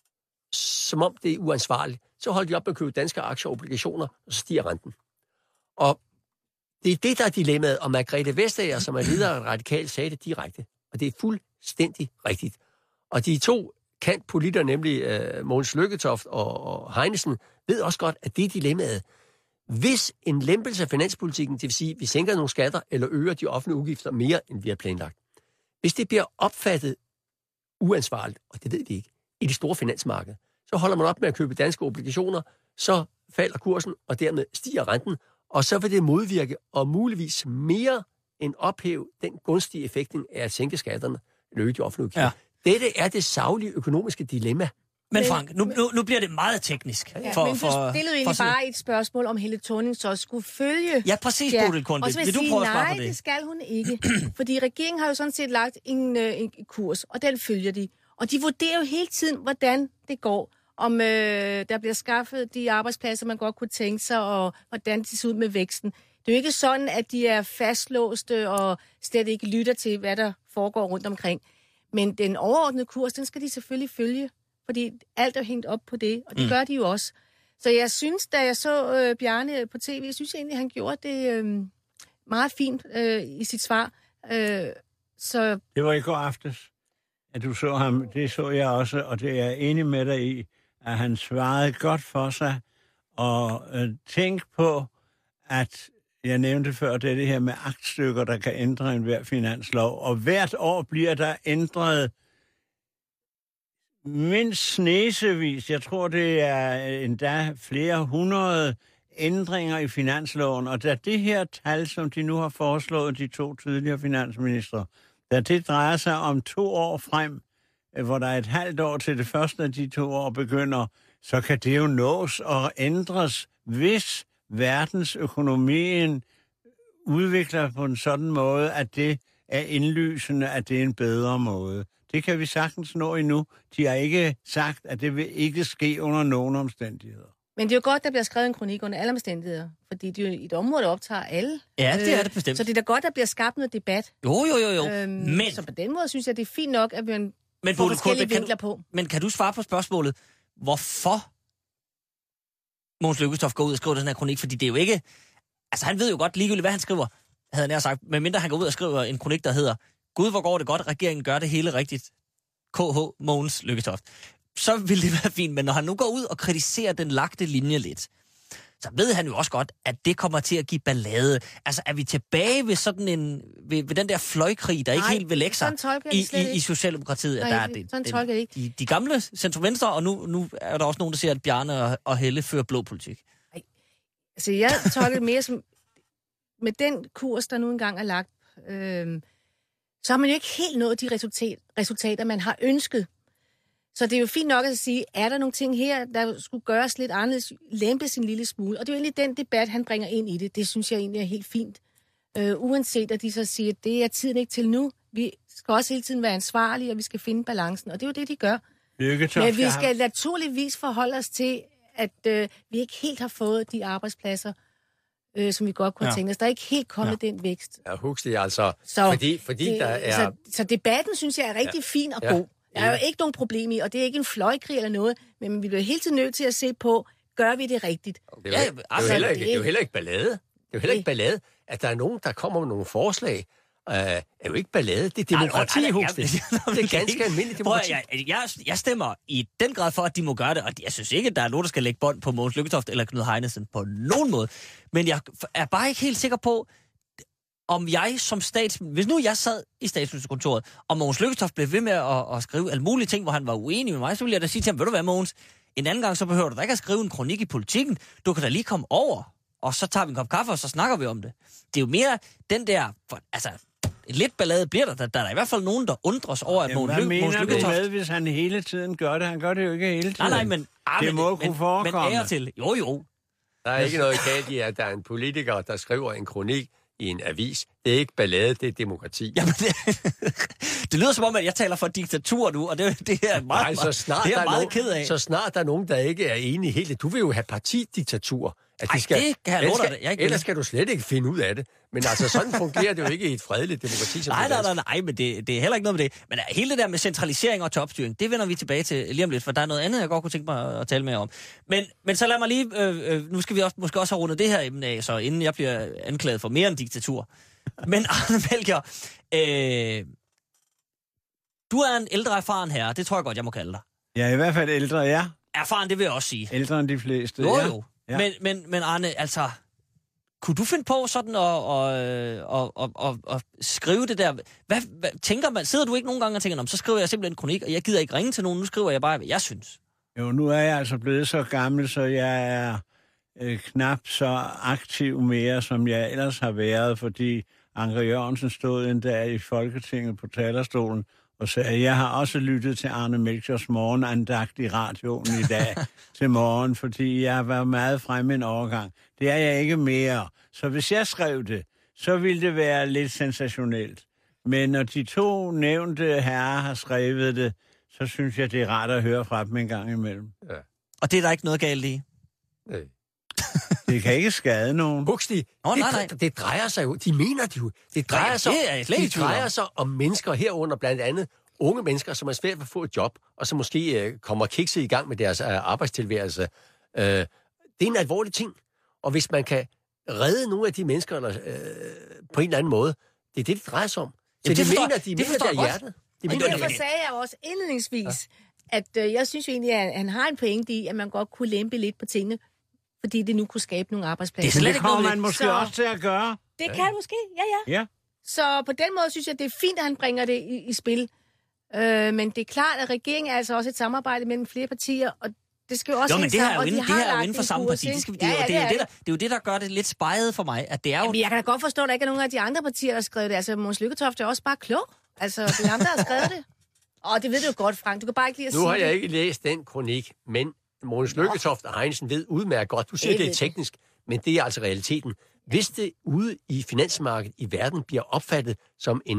som om det er uansvarligt, så holder de op med at købe danske aktier og obligationer, og så stiger renten. Og det er det, der er dilemmaet, og Margrethe Vestager, som er leder af Radikal, sagde det direkte. Og det er fuldstændig rigtigt. Og de to kantpolitikere, nemlig uh, Mogens Lykketoft og, og Heinesen, ved også godt, at det er dilemmaet. Hvis en lempelse af finanspolitikken, det vil sige, at vi sænker nogle skatter eller øger de offentlige udgifter mere, end vi har planlagt. Hvis det bliver opfattet uansvarligt, og det ved vi ikke, i det store finansmarked, så holder man op med at købe danske obligationer, så falder kursen, og dermed stiger renten, og så vil det modvirke og muligvis mere end ophæve den gunstige effekten af at sænke skatterne eller øge de offentlige udgifter. Ja. Dette er det saglige økonomiske dilemma. Men Frank, nu, nu, nu bliver det meget teknisk. Ja, for, men du for, stillede jo egentlig bare et spørgsmål, om Helle Thorning så skulle følge... Ja, præcis, ja. Bodil Kondi. Og så vil jeg vil du sige, prøve at svare nej, på det? det skal hun ikke. Fordi regeringen har jo sådan set lagt en, øh, en kurs, og den følger de. Og de vurderer jo hele tiden, hvordan det går. Om øh, der bliver skaffet de arbejdspladser, man godt kunne tænke sig, og hvordan det ser ud med væksten. Det er jo ikke sådan, at de er fastlåste og slet ikke lytter til, hvad der foregår rundt omkring. Men den overordnede kurs, den skal de selvfølgelig følge, fordi alt er hængt op på det, og det mm. gør de jo også. Så jeg synes, da jeg så øh, Bjarne på tv, jeg synes egentlig, han gjorde det øh, meget fint øh, i sit svar. Øh, så... Det var i går aftes, at du så ham. Det så jeg også, og det er jeg enig med dig i, at han svarede godt for sig. Og øh, tænk på, at jeg nævnte før, det er det her med aktstykker, der kan ændre en hver finanslov. Og hvert år bliver der ændret mindst snesevis. Jeg tror, det er endda flere hundrede ændringer i finansloven. Og da det her tal, som de nu har foreslået, de to tidligere finansministre, da det drejer sig om to år frem, hvor der er et halvt år til det første af de to år begynder, så kan det jo nås og ændres, hvis verdensøkonomien udvikler på en sådan måde, at det er indlysende, at det er en bedre måde. Det Det kan vi sagtens nå endnu. De har ikke sagt, at det vil ikke ske under nogen omstændigheder. Men det er jo godt, der bliver skrevet en kronik under alle omstændigheder, fordi det er jo et område, der optager alle. Ja, det er det bestemt. Så det er da godt, der bliver skabt noget debat. Jo, jo, jo, jo. Øhm, men... Så på den måde synes jeg, det er fint nok, at vi har men, får forskellige kan vinkler du, på. Men kan du svare på spørgsmålet, hvorfor Mogens Lykketoft går ud og skriver den her kronik? Fordi det er jo ikke... Altså, han ved jo godt ligegyldigt, hvad han skriver, havde han nær sagt. Men mindre han går ud og skriver en kronik, der hedder Gud, hvor går det godt, regeringen gør det hele rigtigt. K H Mogens Lykketoft. Så vil det være fint, men når han nu går ud og kritiserer den lagte linje lidt, så ved han jo også godt, at det kommer til at give ballade. Altså, er vi tilbage ved sådan en... ved, ved den der fløjkrig, der Nej, ikke helt vil lægge sig i, i, i, i Socialdemokratiet? Nej, der er det, sådan den, tolker jeg ikke. De, de gamle centrum-venstre, og nu, nu er der også nogen, der siger, at Bjarne og, og Helle fører blå politik. Nej. Altså, jeg tolker det mere som... Med den kurs, der nu engang er lagt, øh, så har man jo ikke helt nået de resultat, resultater, man har ønsket. Så det er jo fint nok at sige, er der nogle ting her, der skulle gøres lidt anderledes, lempes en lille smule. Og det er jo egentlig den debat, han bringer ind i det. Det synes jeg egentlig er helt fint. Uh, uanset at de så siger, at det er tiden ikke til nu. Vi skal også hele tiden være ansvarlige, og vi skal finde balancen. Og det er jo det, de gør. Lykketoft, Men vi skal naturligvis forholde os til, at uh, vi ikke helt har fået de arbejdspladser, uh, som vi godt kunne ja. tænke os. Der er ikke helt kommet ja. den vækst. Ja, Huxley, altså, så, fordi, fordi det, der er... Så, så debatten, synes jeg, er rigtig ja. fin og ja. god. Der er jo ikke nogen problem i, og det er ikke en fløjkrig eller noget, men vi bliver hele tiden nødt til at se på, gør vi det rigtigt? Det er jo, ja, det er jo, heller, ikke, det er jo heller ikke ballade. Det er jo heller ikke ballade, at der er nogen, der kommer med nogle forslag. Uh, er jo ikke ballade. Det er demokrati, Huxley. Det er ganske almindeligt demokrati. Jeg, jeg, jeg stemmer i den grad for, at de må gøre det, og jeg synes ikke, at der er nogen, der skal lægge bånd på Mogens Lykketoft eller Knud Heinesen på nogen måde. Men jeg er bare ikke helt sikker på, om jeg som stats... Hvis nu jeg sad i statsministerkontoret, og Mogens Lykketoft blev ved med at, at skrive alle mulige ting, hvor han var uenig med mig, så ville jeg da sige til ham, ved du hvad, Mogens, en anden gang så behøver du da ikke at skrive en kronik i Politikken. Du kan da lige komme over, og så tager vi en kop kaffe, og så snakker vi om det. Det er jo mere den der... For, altså, lidt ballade bliver der. Der, der er i hvert fald nogen, der undres over, at Mogens Lykketoft... Hvad mener du med, hvis han hele tiden gør det? Han gør det jo ikke hele tiden. Nej, nej, men... Ah, det men, må men, kunne forekomme. Men ære til. Jo, jo. Der er ikke noget galt i, at der er en politiker, der skriver en kronik i en avis. Det er ikke ballade, det er demokrati. Jamen, det, det lyder som om, at jeg taler for diktatur nu, og det, det er meget, Nej, så snart det er der er meget nogen, ked af. Så snart der er nogen, der ikke er enige helt. Du vil jo have partidiktatur. At Ej, de skal, det kan jeg love dig det. Jeg ikke ellers skal du slet ikke finde ud af det. Men altså, sådan fungerer det jo ikke i et fredeligt demokrati. Som nej, nej, nej, nej, men det, det er heller ikke noget med det. Men hele det der med centralisering og topstyring, det vender vi tilbage til lige om lidt, for der er noget andet, jeg godt kunne tænke mig at tale mere om. Men, men så lad mig lige, øh, øh, nu skal vi også, måske også have rundet det her emne af, så inden jeg bliver anklaget for mere end diktatur. Men Arne Melchior, øh, du er en ældre erfaren herre, det tror jeg godt, jeg må kalde dig. Ja, i hvert fald ældre, ja. Erfaren, det vil jeg også sige. Ældre end de fleste, jo, ja. Jo, ja. Men, men, men Arne, altså, kunne du finde på sådan at, at, at, at, at, at skrive det der? Hvad, hvad tænker man? Sidder du ikke nogle gange og tænker, så skriver jeg simpelthen en kronik, og jeg gider ikke ringe til nogen, nu skriver jeg bare, hvad jeg synes. Jo, nu er jeg altså blevet så gammel, så jeg er øh, knap så aktiv mere, som jeg ellers har været, fordi Anker Jørgensen stod en dag i Folketinget på talerstolen og sagde, jeg har også lyttet til Arne Melchiors morgenandagt i radioen i dag til morgen, fordi jeg var meget fremme en overgang. Det er jeg ikke mere. Så hvis jeg skrev det, så ville det være lidt sensationelt. Men når de to nævnte herrer har skrevet det, så synes jeg, det er rart at høre fra dem en gang imellem. Ja. Og det er der ikke noget galt i? Nej. Det kan ikke skade nogen. Huxley, oh, nej, nej. det, det drejer sig jo, de mener det jo, det drejer, nej, sig, det det det drejer sig om mennesker herunder, blandt andet unge mennesker, som er svært ved at få et job, og som måske øh, kommer kikset i gang med deres øh, arbejdstilværelse. Øh, det er en alvorlig ting, og hvis man kan redde nogle af de mennesker eller, øh, på en eller anden måde, det er det, det drejer sig om. Så Jamen, de det forstår, mener, de det mener der i hjertet. De Men mener, derfor det. sagde jeg også indledningsvis, ja. at øh, jeg synes jo egentlig, at han har en pointe i, at man godt kunne lempe lidt på tingene, fordi det nu kunne skabe nogle arbejdspladser. Det, slet det kommer man måske så... også til at gøre. Det kan måske, ja, ja, ja. Så på den måde synes jeg, det er fint, at han bringer det i, i spil. Øh, men det er klart, at regeringen er altså også et samarbejde mellem flere partier, og det skal jo også... Jo, men det her er jo inden, de det her er jo inden for samme parti. Det, skal, det, ja, ja, det, er jo, det, er det, der, det er jo det, der gør det lidt spejet for mig. At det er jo... Jamen, jeg kan da godt forstå, at der ikke er nogen af de andre partier, der har skrevet det. Altså, Mogens Lykketoft er også bare klog. Altså, det er ham, der har skrevet det. Og det ved du jo godt, Frank. Du kan bare ikke lide at nu sige har jeg det. ikke læst den kronik, men Mogens Lykketoft og Heinsen ved udmærket godt. Du siger, det, det er teknisk, men det er altså realiteten. Hvis det ude i finansmarkedet i verden bliver opfattet som en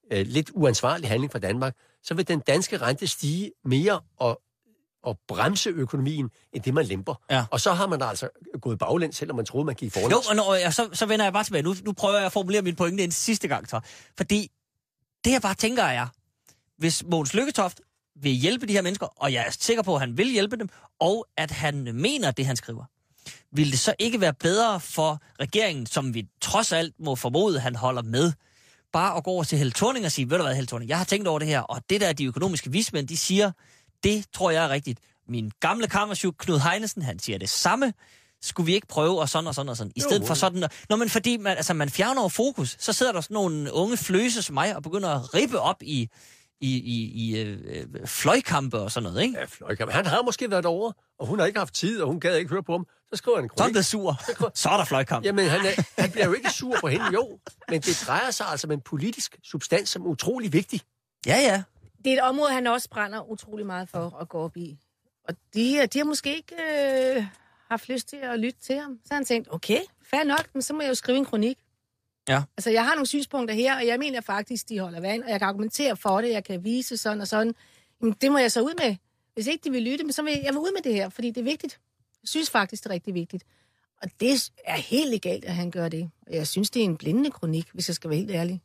øh, lidt uansvarlig handling fra Danmark, så vil den danske rente stige mere og, og bremse økonomien, end det man lemper. Ja. Og så har man altså gået baglæns, selvom man troede, man gik forlæns. Jo, og når jeg, så, så vender jeg bare tilbage. Nu, nu prøver jeg at formulere min pointe en sidste gang, så. Fordi det, jeg bare tænker, er, hvis Mogens Lykketoft vil hjælpe de her mennesker, og jeg er sikker på, at han vil hjælpe dem, og at han mener det, han skriver, vil det så ikke være bedre for regeringen, som vi trods alt må formode, han holder med, bare at gå over til Helle Thorning og sige, ved du hvad, Helle Thorning, jeg har tænkt over det her, og det der, de økonomiske vismænd, de siger, det tror jeg er rigtigt. Min gamle kammerchef, Knud Heinesen, han siger det samme. Skulle vi ikke prøve, og sådan og sådan og sådan, i stedet jo. for sådan... Når man, fordi man, altså, man fjerner over fokus, så sidder der sådan nogle unge fløse som mig, og begynder at rippe op i, i, i, i øh, fløjkampe og sådan noget, ikke? Ja, fløjkampe. Han har måske været over, og hun har ikke haft tid, og hun gad ikke høre på ham. Så skriver han en kronik. Så er han blevet sur. Så er der fløjkamp. Jamen, han, er, han bliver jo ikke sur på hende, jo. Men det drejer sig altså om en politisk substans, som er utrolig vigtig. Ja, ja. Det er et område, han også brænder utrolig meget for at gå op i. Og de, de har måske ikke øh, haft lyst til at lytte til ham. Så har han tænkt, okay, fair nok, men så må jeg jo skrive en kronik. Ja. Altså, jeg har nogle synspunkter her, og jeg mener faktisk, de holder vand, og jeg kan argumentere for det, jeg kan vise sådan og sådan. Jamen, det må jeg så ud med. Hvis ikke de vil lytte, men så vil jeg, jeg vil ud med det her, fordi det er vigtigt. Jeg synes faktisk, det er rigtig vigtigt. Og det er helt legalt, at han gør det. Og jeg synes, det er en blindende kronik, hvis jeg skal være helt ærlig.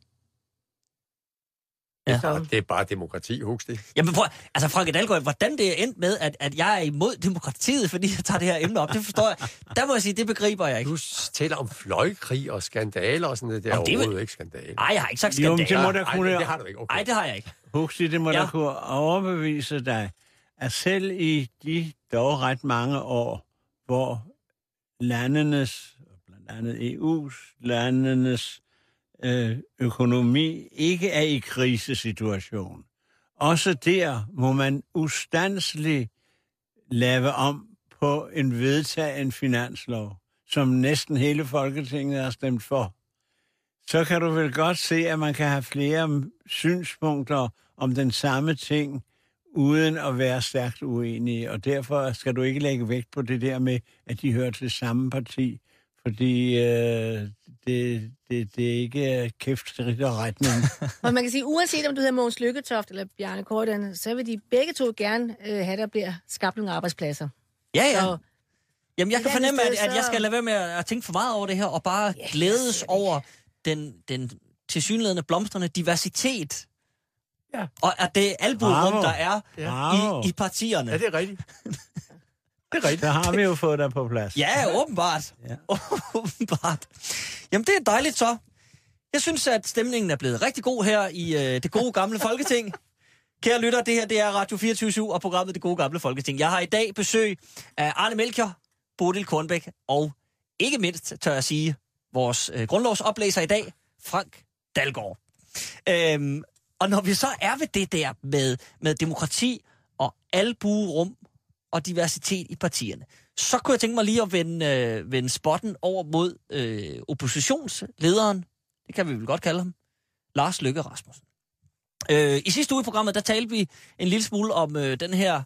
Ja. Så. Det er bare demokrati, husk det. Jamen, prøv, altså Frank Dalgaard, hvordan det er endt med, at, at jeg er imod demokratiet, fordi jeg tager det her emne op, det forstår jeg. Der må jeg sige, det begriber jeg ikke. Du taler om fløjkrig og skandaler og sådan noget. Det er overhovedet vil... ikke skandale. Nej, jeg har ikke sagt skandaler. Jo, det må der kunne... Ej, det har du ikke. Okay. Nej, det har jeg ikke. Husk det, må ja. der kunne overbevise dig, at selv i de dog ret mange år, hvor landenes, blandt andet E U's, landenes økonomi ikke er i krisesituation. Også der må man ustandsligt lave om på en vedtagen finanslov, som næsten hele Folketinget har stemt for. Så kan du vel godt se, at man kan have flere synspunkter om den samme ting, uden at være stærkt uenige. Og derfor skal du ikke lægge vægt på det der med, at de hører til samme parti, fordi øh, det, det, det er ikke kæftstridt og retning. Og man kan sige, uanset om du hedder Mogens Lykketoft eller Bjarne Corydon, så vil de begge to gerne øh, have, der bliver skabt nogle arbejdspladser. Ja, ja. Så, Jamen, jeg kan fornemme, at, så... at jeg skal lade være med at tænke for meget over det her, og bare yes, glædes over den, den tilsyneladende blomstrende diversitet. Ja. Og at det albuerum, der er ja. i, i partierne. Ja, det er rigtigt. Det er rigtigt. Der har vi jo fået dig på plads. Ja, åbenbart. Ja. åbenbart. Jamen, det er dejligt så. Jeg synes, at stemningen er blevet rigtig god her i øh, det gode gamle Folketing. Kære lytter, det her det er Radio fireogtyve syv og programmet Det Gode Gamle Folketing. Jeg har i dag besøg af Arne Melchior, Bodil Kornbæk og ikke mindst, tør jeg sige, vores øh, grundlovsoplæser i dag, Frank Dalgaard. Øhm, og når vi så er ved det der med, med demokrati og albuerum og diversitet i partierne, så kunne jeg tænke mig lige at vende, øh, vende spotten over mod øh, oppositionslederen, det kan vi vel godt kalde ham, Lars Løkke Rasmussen. Øh, I sidste uge i programmet, der talte vi en lille smule om øh, den her,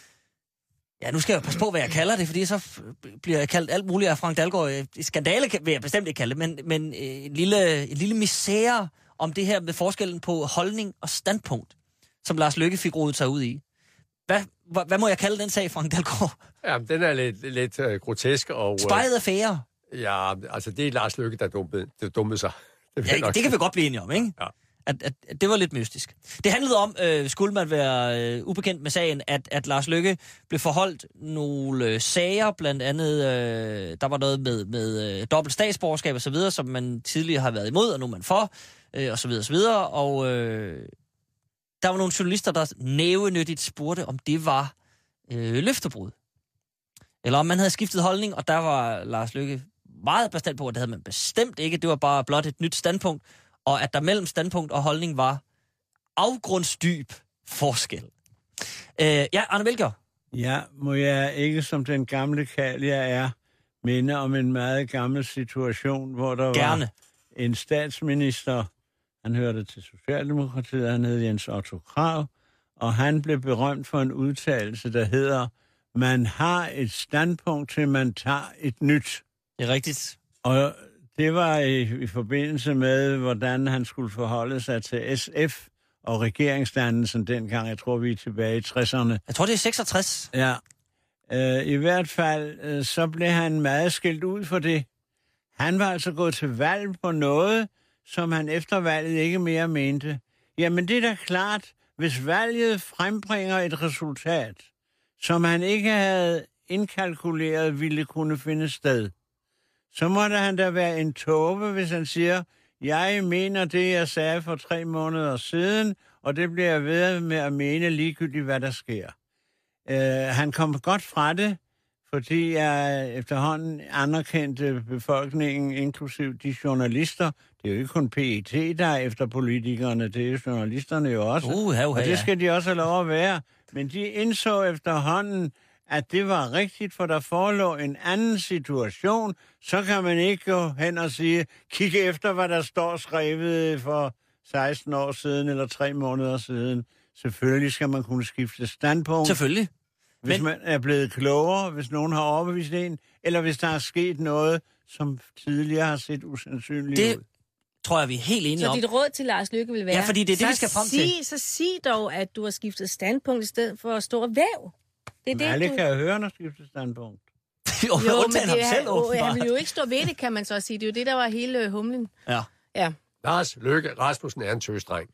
ja, nu skal jeg passe på, hvad jeg kalder det, fordi så bliver jeg kaldt alt muligt af Frank Dalgaard. Skandale vil jeg bestemt ikke kalde det, men, men øh, en, lille, en lille misære om det her med forskellen på holdning og standpunkt, som Lars Løkke fik rodet sig ud i. Hvad, hvad, hvad må jeg kalde den sag, Frank Dalgaard? Ja, den er lidt, lidt uh, grotesk. Og, Spejet affære. Ja, altså det er Lars Løkke, der dummede, der dummede sig. Det, ja, det kan vi godt blive enige om, ikke? Ja. At, at, at det var lidt mystisk. Det handlede om, øh, skulle man være øh, ubekendt med sagen, at, at Lars Løkke blev forholdt nogle øh, sager, blandt andet, øh, der var noget med, med øh, dobbelt statsborgerskab og så videre, som man tidligere har været imod, og nu er man for, øh, og så videre og så videre, og øh, der var nogle journalister, der nævenyttigt spurgte, om det var øh, løftebrud. Eller om man havde skiftet holdning, og der var Lars Løkke meget bestemt på, at det havde man bestemt ikke, det var bare blot et nyt standpunkt, og at der mellem standpunkt og holdning var afgrundsdyb forskel. Øh, ja, Arne Melchior. Ja, må jeg ikke som den gamle kald, jeg er, minde om en meget gammel situation, hvor der Gerne. var en statsminister, han hørte til Socialdemokratiet, han hed Jens Otto Krag, og han blev berømt for en udtalelse, der hedder, man har et standpunkt til, man tager et nyt. Det er rigtigt. Og Det var i, i forbindelse med, hvordan han skulle forholde sig til S F og regeringsdannelsen dengang. Jeg tror, vi er tilbage i tresserne. Jeg tror, det er seksogtres. Ja. Øh, I hvert fald, øh, så blev han meget skilt ud for det. Han var altså gået til valg på noget, som han efter valget ikke mere mente. Jamen, det er da klart, hvis valget frembringer et resultat, som han ikke havde indkalkuleret, ville kunne finde sted, så må der han da være en tåbe, hvis han siger, jeg mener det, jeg sagde for tre måneder siden, og det bliver jeg ved med at mene ligegyldigt, hvad der sker. Uh, han kom godt fra det, fordi jeg efterhånden anerkendte befolkningen, inklusiv de journalister. Det er jo ikke kun P E T, der er efter politikerne, det er jo journalisterne jo også. Uh, uh, uh, og det skal de også have lov at være. Men de indså efterhånden, at det var rigtigt, for der forelå en anden situation. Så kan man ikke gå hen og sige, kigge efter, hvad der står skrevet for seksten år siden eller tre måneder siden. Selvfølgelig skal man kunne skifte standpunkt. Selvfølgelig. Hvis Men... man er blevet klogere, hvis nogen har overbevist en, eller hvis der er sket noget, som tidligere har set usandsynligt det... ud. tror jeg, vi er helt enige så om. Så dit råd til Lars Løkke vil være... Ja, fordi det er det, vi skal frem til. Sig, så sig dog, at du har skiftet standpunkt i stedet for at stå og væv. Det er det, alle du... kan jo høre, når skiftet standpunkt. jo, jo men det, ham selv, han, han vil jo ikke stå ved det, kan man så sige. Det er jo det, der var hele humlen. Ja. Ja. Lars Løkke Rasmussen er en tøsdreng.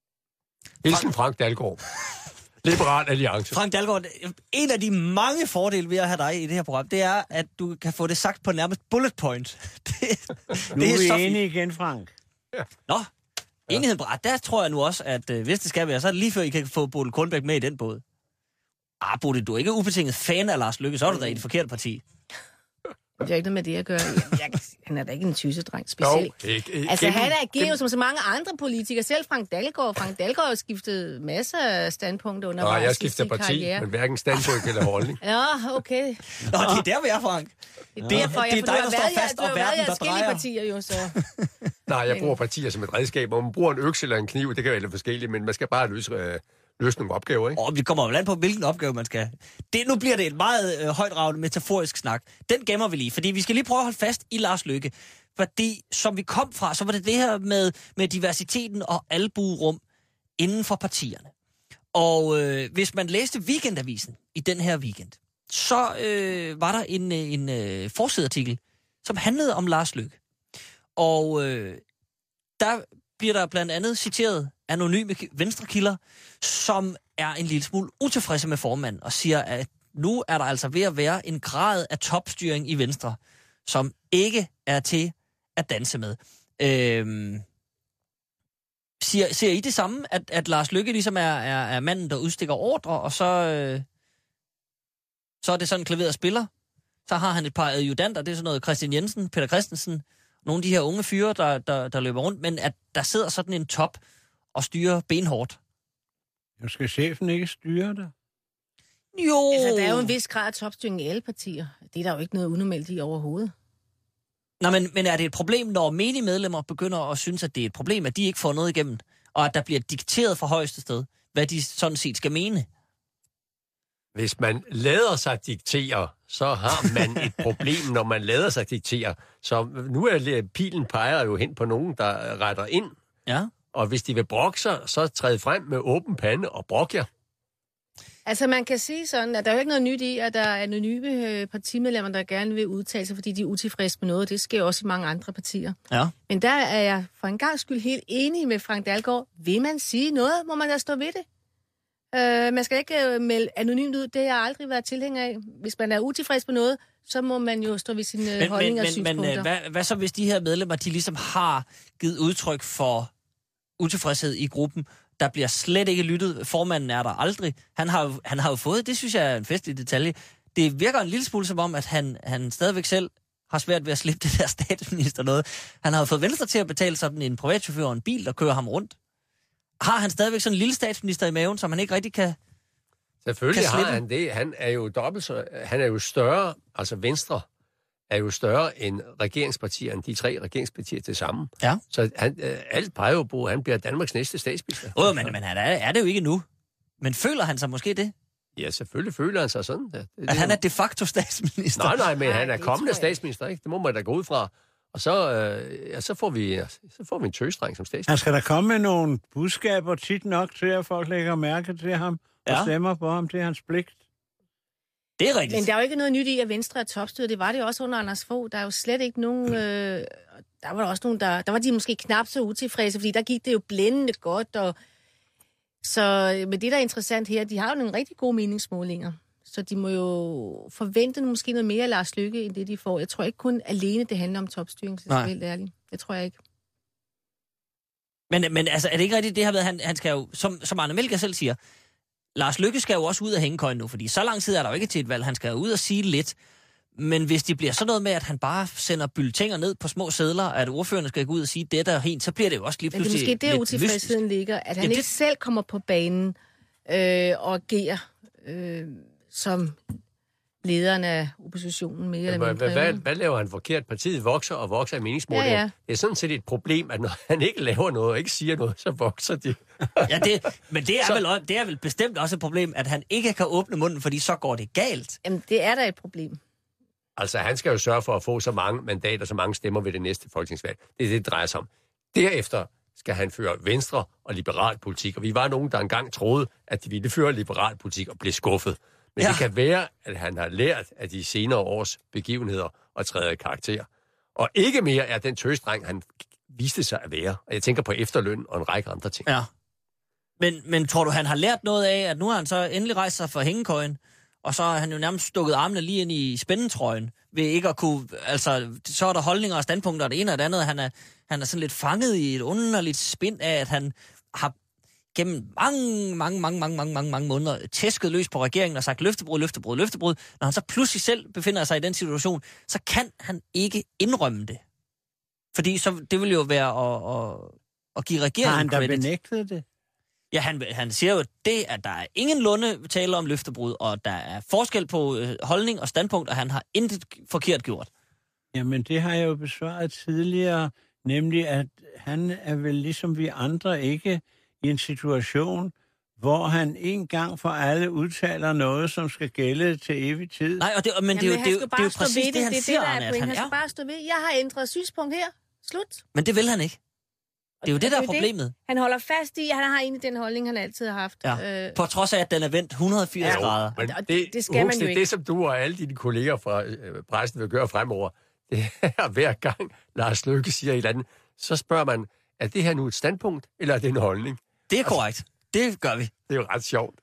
Hilsen Frank Dalgaard. Liberal Alliance. Frank Dalgaard, en af de mange fordele ved at have dig i det her program, det er, at du kan få det sagt på nærmest bullet point. det, nu det er vi så enige igen, Frank. Ja. Nå, ja. Enigheden på ret. Der tror jeg nu også, at øh, hvis det skal være, så er det lige før, I kan få Bodil Kornbæk med i den båd. Ah, Bodil, du er ikke ubetinget fan af Lars Løkke, så er du da i det forkerte parti. Det er ikke noget med det at gøre. Jeg, han er da ikke en tyssedreng specielt. No, ikke, ikke, altså, han agerer gennem... jo som så mange andre politikere. Selv Frank Dalgaard. Frank Dalgaard har skiftet masser af standpunkter under Nej, jeg skifter parti, karriere. men hverken standpunkt eller holdning. Ja, okay. Nå, det er der, vi er, Frank. Det er derfor, det er dig, der står fast, og verden, der drejer. partier jo, så... Nej, jeg bruger partier som et redskab, og man bruger en økse eller en kniv, det kan være lidt forskelligt, men man skal bare løse... Øh... løse nogle opgaver, ikke? Og vi kommer jo land på, hvilken opgave man skal. Det, nu bliver det et meget øh, højtravende metaforisk snak. Den gemmer vi lige, fordi vi skal lige prøve at holde fast i Lars Løkke. Fordi, som vi kom fra, så var det det her med, med diversiteten og albuerum inden for partierne. Og øh, hvis man læste Weekendavisen i den her weekend, så øh, var der en, en øh, forsideartikel, som handlede om Lars Løkke. Og øh, der bliver der blandt andet citeret anonyme venstrekilder, som er en lille smule utilfredse med formanden, og siger, at nu er der altså ved at være en grad af topstyring i Venstre, som ikke er til at danse med. Øhm, siger, siger I det samme, at, at Lars Løkke ligesom er, er, er manden, der udstikker ordre, og så, øh, så er det sådan en klaveret spiller? Så har han et par adjudanter, det er sådan noget Christian Jensen, Peter Christensen, nogle af de her unge fyre, der, der, der løber rundt, men at der sidder sådan en top og styrer benhårdt. Jo, skal chefen ikke styre det? Jo. Altså, der er jo en vis grad af topstyring i alle partier. Det er der jo ikke noget unormalt i overhovedet. Nej, men, men er det et problem, når menige medlemmer begynder at synes, at det er et problem, at de ikke får noget igennem, og at der bliver dikteret fra højeste sted, hvad de sådan set skal mene? Hvis man lader sig diktere, så har man et problem, når man lader sig diktere. Så nu er pilen peger jo hen på nogen, der retter ind. Ja. Og hvis de vil brokke sig, så træd frem med åben pande og brok jer. Altså, man kan sige sådan, at der er jo ikke noget nyt i, at der er anonyme partimedlemmer, der gerne vil udtale sig, fordi de er utilfredse med noget. Det sker også i mange andre partier. Ja. Men der er jeg for en gang skyld helt enig med Frank Dalgaard. Vil man sige noget, må man da stå ved det. Uh, man skal ikke uh, melde anonymt ud. Det har jeg aldrig været tilhænger af. Hvis man er utilfreds på noget, så må man jo stå ved sine men, holdninger men, og synspunkter. Men hvad, hvad så, hvis de her medlemmer, de ligesom har givet udtryk for utilfredshed i gruppen, der bliver slet ikke lyttet. Formanden er der aldrig. Han har jo, han har jo fået, det synes jeg er en festlig detalje. Det virker en lille smule som om, at han, han stadigvæk selv har svært ved at slippe det der statsminister noget. Han har jo fået Venstre til at betale sådan en privatchauffør og en bil, der kører ham rundt. Har han stadigvæk sådan en lille statsminister i maven, som han ikke rigtig kan Selvfølgelig kan har han det. Han er jo dobbelt så, han er jo større, altså Venstre er jo større end regeringspartierne, de tre regeringspartier til sammen. Ja. Så han, alt peger jo på, at han bliver Danmarks næste statsminister. Åh, men, men han er, er det jo ikke nu. Men føler han sig måske det? Ja, selvfølgelig føler han sig sådan. Det, det, at han er de facto statsminister? Nej, nej, men Nej, han er det kommende tror jeg. statsminister, ikke? Det må man da gå ud fra. Og så, øh, ja, så, får vi, så får vi en tøsdreng som statsminister. Han skal der komme med nogle budskaber tit nok til, at folk lægger mærke til ham og Ja. stemmer på ham. Det er hans pligt. Det er rigtigt. Men der er jo ikke noget nyt i, at Venstre er topstyret. Det var det jo også under Anders Fogh. Der er jo slet ikke nogen... Øh, der var der også nogen, der... Der var de måske knap så utilfredse, fordi der gik det jo blændende godt. Og, så, men det, der er interessant her, de har jo nogle rigtig gode meningsmålinger. Så de må jo forvente måske noget mere af Lars Løkke, end det de får. Jeg tror ikke kun alene, det handler om topstyring, så jeg er helt ærlig. Det tror jeg ikke. Men, men altså, er det ikke rigtigt, det har været, han, han skal jo, som, som Arne Melchior selv siger, Lars Løkke skal jo også ud af hængekøjen nu, fordi så lang tid er der jo ikke til et valg. Han skal jo ud og sige lidt. Men hvis det bliver sådan noget med, at han bare sender bulletiner ned på små sedler, at ordførerne skal gå ud og sige det der helt, så bliver det jo også lige pludselig Men det er måske det, utilfredsheden ligger, at han ja, det... ikke selv kommer på banen øh, og agerer øh, som lederen af oppositionen mere eller mindre. Hvad, hvad, hvad laver han forkert? Partiet vokser og vokser i meningsmålinger. Ja, ja. Det er sådan set et problem, at når han ikke laver noget og ikke siger noget, så vokser de. Ja, det, men det er, så... vel, det er vel bestemt også et problem, at han ikke kan åbne munden, fordi så går det galt. Jamen, det er da et problem. Altså, han skal jo sørge for at få så mange mandater, så mange stemmer ved det næste folketingsvalg. Det er det, det drejer sig om. Derefter skal han føre venstre og liberal politik, og vi var nogen, der engang troede, at de ville føre liberal politik og blev skuffet. Men ja. Det kan være, at han har lært af de senere års begivenheder og træder i karakter. Og ikke mere er den tøsdreng, han viste sig at være. Og jeg tænker på efterløn og en række andre ting. Ja. Men, men tror du, han har lært noget af, at nu har han så endelig rejst sig fra hængekøjen, og så har han jo nærmest stukket armene lige ind i spændetrøjen, ved ikke at kunne, altså, så er der holdninger og standpunkter, det ene og det andet. Han er, han er sådan lidt fanget i et underligt spind af, at han har gennem mange, mange, mange, mange, mange, mange, mange måneder tæsket løs på regeringen og sagt løftebrud, løftebrud, løftebrud. Når han så pludselig selv befinder sig i den situation, så kan han ikke indrømme det. Fordi så, det vil jo være at, at, at give regeringen har han da credit. benægtet det? Ja, han, han siger jo det, at der er ingen lunde tale om løftebrud, og der er forskel på øh, holdning og standpunkt, og han har intet forkert gjort. Jamen, det har jeg jo besvaret tidligere, nemlig at han er vel ligesom vi andre ikke i en situation, hvor han en gang for alle udtaler noget, som skal gælde til evig tid. Nej, og det, men det er jo, det, det er jo præcis det, det, han det, siger, det, Arne, at han han skal er. bare stå ved. Jeg har ændret synspunkt her. Slut. Men det vil han ikke. Det er jo det, der er problemet. Det. Han holder fast i, at han har egentlig den holdning, han altid har haft. Ja. Øh... På trods af, at den er vendt et hundrede og firs ja, grader. Men det, det, det skal man jo ikke. Det, som du og alle dine kolleger fra øh, pressen vil gøre fremover, det er hver gang Lars Løkke siger et eller andet, så spørger man, er det her nu et standpunkt, eller er det en holdning? Det er korrekt. Altså, det gør vi. Det er jo ret sjovt.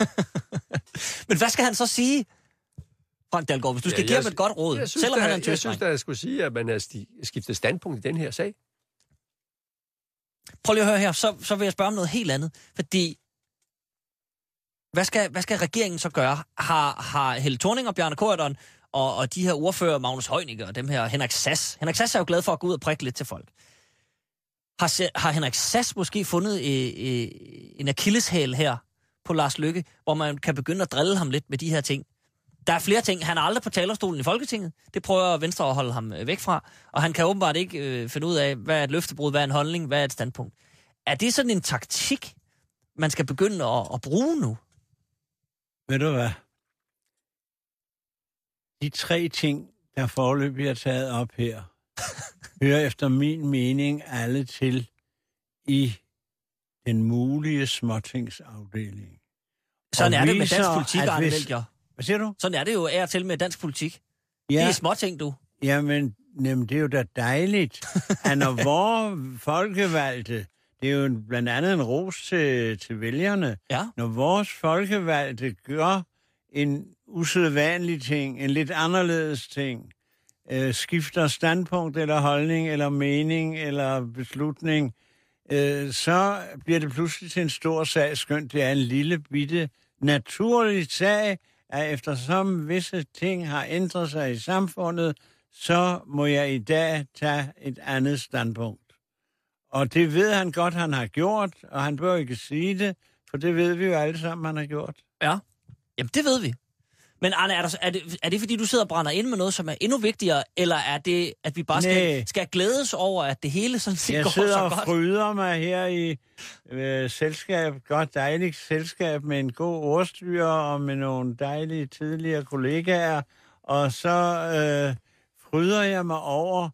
Men hvad skal han så sige, Frank Dalgaard, hvis du skal ja, give ham et godt råd, jeg synes, selvom der, han er en tøsdreng? Jeg synes, der jeg skulle sige, at man har skiftet standpunkt i den her sag. Prøv lige at høre her, så, så vil jeg spørge om noget helt andet. Fordi, hvad skal, hvad skal regeringen så gøre? Har, har Helle Thorning og Bjarne Corydon og, og de her ordfører, Magnus Heunicke og dem her, Henrik Sass. Henrik Sass er jo glad for at gå ud og prikke lidt til folk. Har, har Henrik Sass måske fundet øh, øh, en akilleshæl her på Lars Løkke, hvor man kan begynde at drille ham lidt med de her ting? Der er flere ting. Han er aldrig på talerstolen i Folketinget. Det prøver Venstre at holde ham væk fra. Og han kan åbenbart ikke øh, finde ud af, hvad er et løftebrud, hvad er en holdning, hvad er et standpunkt. Er det sådan en taktik, man skal begynde at, at bruge nu? Ved du hvad? De tre ting, der foreløbig er taget op her, hører efter min mening alle til i den mulige småtingsafdeling. Sådan og er det med dansk politik, Arne Melchior. Hvad siger du? Sådan er det jo af og til med dansk politik. Ja. Det er småting, du. Jamen, jamen, det er jo da dejligt, at når vores folkevalgte, det er jo blandt andet en ros til, til vælgerne, ja. Når vores folkevalgte gør en usædvanlig ting, en lidt anderledes ting, øh, skifter standpunkt eller holdning eller mening eller beslutning, øh, så bliver det pludselig til en stor sag, skønt det er en lille bitte naturlig sag, at eftersom visse ting har ændret sig i samfundet, så må jeg i dag tage et andet standpunkt. Og det ved han godt, han har gjort, og han bør ikke sige det, for det ved vi jo alle sammen, han har gjort. Ja, jamen det ved vi. Men Arne, er, der, er, det, er det fordi, du sidder og brænder ind med noget, som er endnu vigtigere, eller er det, at vi bare skal, skal glædes over, at det hele sådan set går så godt? Jeg sidder og fryder mig her i øh, selskab, godt dejligt selskab med en god ordstyrer og med nogle dejlige tidligere kollegaer, og så øh, fryder jeg mig over,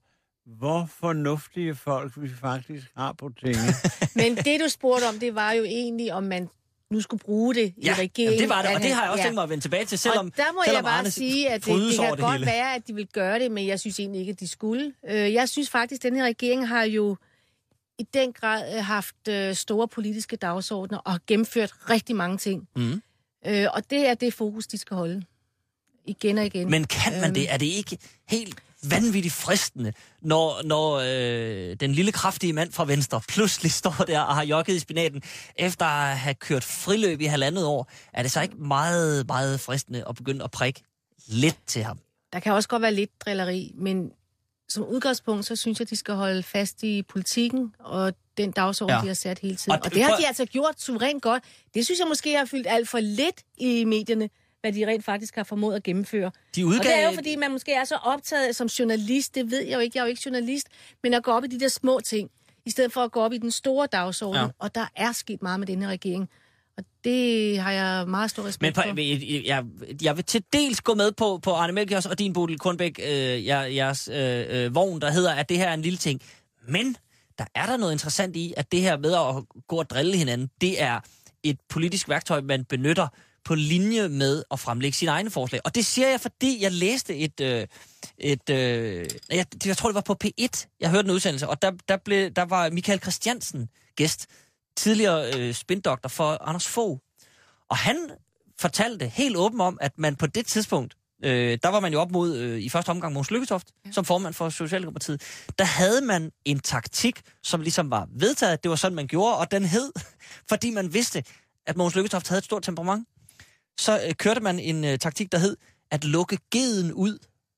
hvor fornuftige folk vi faktisk har på tingene. Men det, du spurgte om, det var jo egentlig, om man nu skulle bruge det i ja, regeringen. Ja, det var det, og det har jeg også ja. tænkt mig at vende tilbage til, selvom og der må selvom jeg bare Arne sige, at det, det kan det godt hele. være, at de vil gøre det, men jeg synes egentlig ikke, at de skulle. Jeg synes faktisk, at den her regering har jo i den grad haft store politiske dagsordner og har gennemført rigtig mange ting. Mm. Og det er det fokus, de skal holde. Igen og igen. Men kan man det? Er det ikke helt vanvittigt fristende, når, når øh, den lille kraftige mand fra Venstre pludselig står der og har jogget i spinaten, efter at have kørt friløb i halvandet år? Er det så ikke meget, meget fristende at begynde at prikke lidt til ham? Der kan også godt være lidt drilleri, men som udgangspunkt, så synes jeg, at de skal holde fast i politikken og den dagsorden, ja. de har sat hele tiden. Og, og det har de altså gjort suverænt godt. Det synes jeg måske har fyldt alt for lidt i medierne, hvad de rent faktisk har formået at gennemføre. De udgav... Og det er jo, fordi man måske er så optaget som journalist, det ved jeg jo ikke, jeg er jo ikke journalist, men at gå op i de der små ting, i stedet for at gå op i den store dagsorden. Ja. Og der er sket meget med denne regering. Og det har jeg meget stor respekt men på, for. Jeg, jeg vil til dels gå med på, på Arne Melchiors og din, Bodil Kornbæk, øh, jeres øh, øh, vogn, der hedder, at det her er en lille ting. Men der er der noget interessant i, at det her med at gå og drille hinanden, det er et politisk værktøj, man benytter på linje med at fremlægge sine egne forslag. Og det siger jeg, fordi jeg læste et... Øh, et øh, jeg, jeg tror, det var på P et, jeg hørte en udsendelse, og der, der, blev, der var Michael Christiansen gæst, tidligere øh, spindoktor for Anders Fogh. Og han fortalte helt åbent om, at man på det tidspunkt, øh, der var man jo op mod øh, i første omgang Mogens Lykketoft, ja. som formand for Socialdemokratiet, der havde man en taktik, som ligesom var vedtaget, det var sådan, man gjorde, og den hed, fordi man vidste, at Mogens Lykketoft havde et stort temperament, så øh, kørte man en øh, taktik, der hed at lukke geden ud.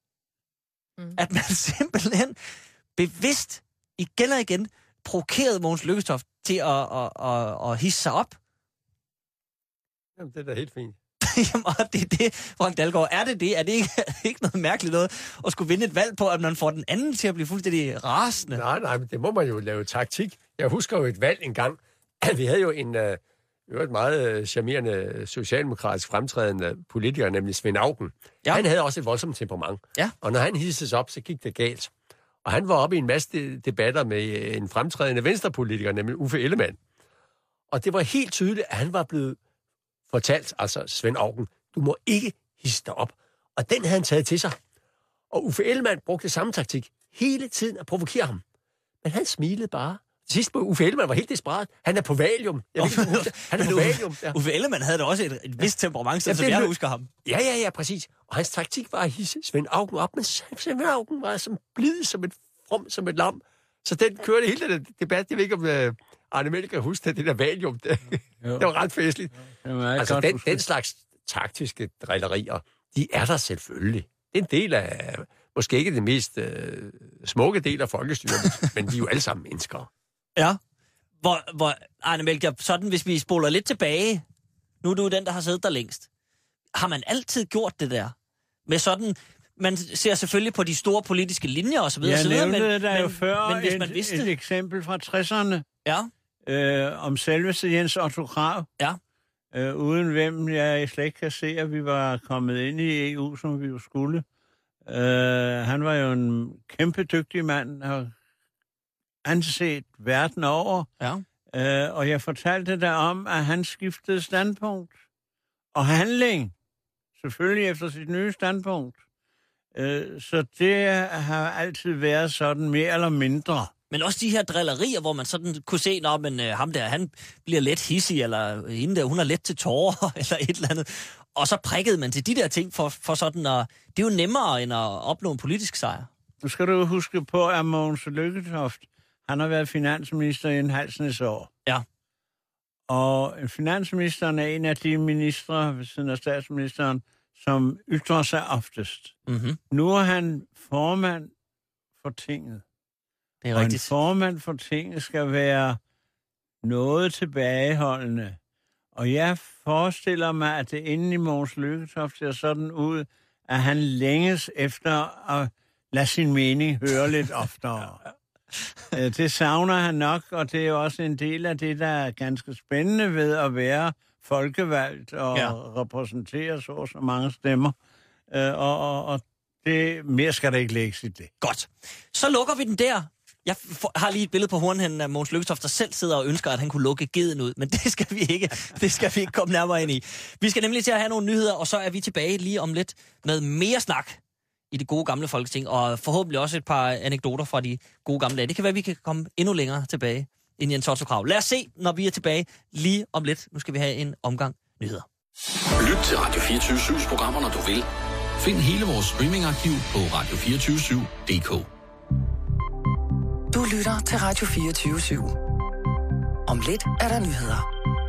Mm. At man simpelthen bevidst igen og igen provokerede Mogens Lykketoft til at, at, at, at hisse sig op. Jamen, det er da helt fint. Jamen, og det er det, Frank Dalgaard. Er det det? Er det ikke, ikke noget mærkeligt noget at skulle vinde et valg på, at man får den anden til at blive fuldstændig rasende? Nej, nej, men det må man jo lave taktik. Jeg husker jo et valg engang. Vi havde jo en øh, et meget charmerende socialdemokratisk fremtrædende politiker, nemlig Svend Auken. Ja. Han havde også et voldsomt temperament. Ja. Og når han hissede sig op, så gik det galt. Og han var oppe i en masse debatter med en fremtrædende venstrepolitiker, nemlig Uffe Ellemann. Og det var helt tydeligt, at han var blevet fortalt, altså Svend Auken, du må ikke hisse dig op. Og den havde han taget til sig. Og Uffe Ellemann brugte samme taktik hele tiden at provokere ham. Men han smilede bare. Sidst på Uffe Ellemann var helt desperat. Han er på valium. Jeg ved ikke, han er på valium. Ja. Uffe Ellemann havde da også et, et vist temperament, ja, som jeg husker ham. Ja, ja, ja, præcis. Og hans taktik var at hisse Svend Auken op, men Svend Auken var som blid som et from, som et lam. Så den kørte hele den debat. Jeg ved ikke, om uh, Arne Melchior kan huske det der valium. Det, det var ret festligt. Ja, altså, den, den slags taktiske drillerier, de er der selvfølgelig. Det er en del af, måske ikke det mest uh, smukke del af folkestyret, men de er jo alle sammen mennesker. Ja. Hvor, hvor Arne Melchior, sådan hvis vi spoler lidt tilbage, nu er du den, der har siddet der længst. Har man altid gjort det der? Med sådan, man ser selvfølgelig på de store politiske linjer og så videre. Jeg nævnte men, der men, jo før men hvis et, man vidste... et eksempel fra tresserne. Ja. Øh, om selveste Jens Otto Krag. Ja. Øh, uden hvem jeg slet ikke kan se, at vi var kommet ind i E U, som vi jo skulle. Øh, han var jo en kæmpe dygtig mand, og anset verden over. Ja. Øh, og jeg fortalte der om, at han skiftede standpunkt og handling. Selvfølgelig efter sit nye standpunkt. Øh, så det har altid været sådan mere eller mindre. Men også de her drillerier, hvor man sådan kunne se, når men, øh, ham der, han bliver let hissig, eller hende der, hun er let til tårer, eller et eller andet. Og så prikkede man til de der ting for, for sådan at... Det er jo nemmere, end at opnå en politisk sejr. Nu skal du huske på, at Mogens Lykketoft, han har været finansminister i en halvsnes år. Ja. Og finansministeren er en af de ministre ved siden af statsministeren, som ytrer sig oftest. Mm-hmm. Nu er han formand for tinget. Det er og rigtigt. En formand for tinget skal være noget tilbageholdende. Og jeg forestiller mig, at det inde i Mogens Lykketoft ser sådan ud, at han længes efter at lade sin mening høre lidt oftere. Det savner han nok, og det er også en del af det, der er ganske spændende ved at være folkevalgt og ja. repræsentere så så mange stemmer. Og, og, og Det, mere skal der ikke lægges i det. Godt. Så lukker vi den der. Jeg har lige et billede på hornhænden af Mogens Lykketoft, der selv sidder og ønsker, at han kunne lukke geden ud. Men det skal vi ikke. Det skal vi ikke komme nærmere ind i. Vi skal nemlig til at have nogle nyheder, og så er vi tilbage lige om lidt med mere snak i det gode gamle Folketing. Og forhåbentlig også et par anekdoter fra de gode gamle dage. Det kan være, at vi kan komme endnu længere tilbage end Jens Otto Krag. Lad os se, når vi er tilbage lige om lidt. Nu skal vi have en omgang nyheder. Lyt til Radio fireogtyve syv's programmer, når du vil. Find hele vores streamingarkiv på radio to fire syv punktum d k. Du lytter til Radio fireogtyve syv. Om lidt er der nyheder.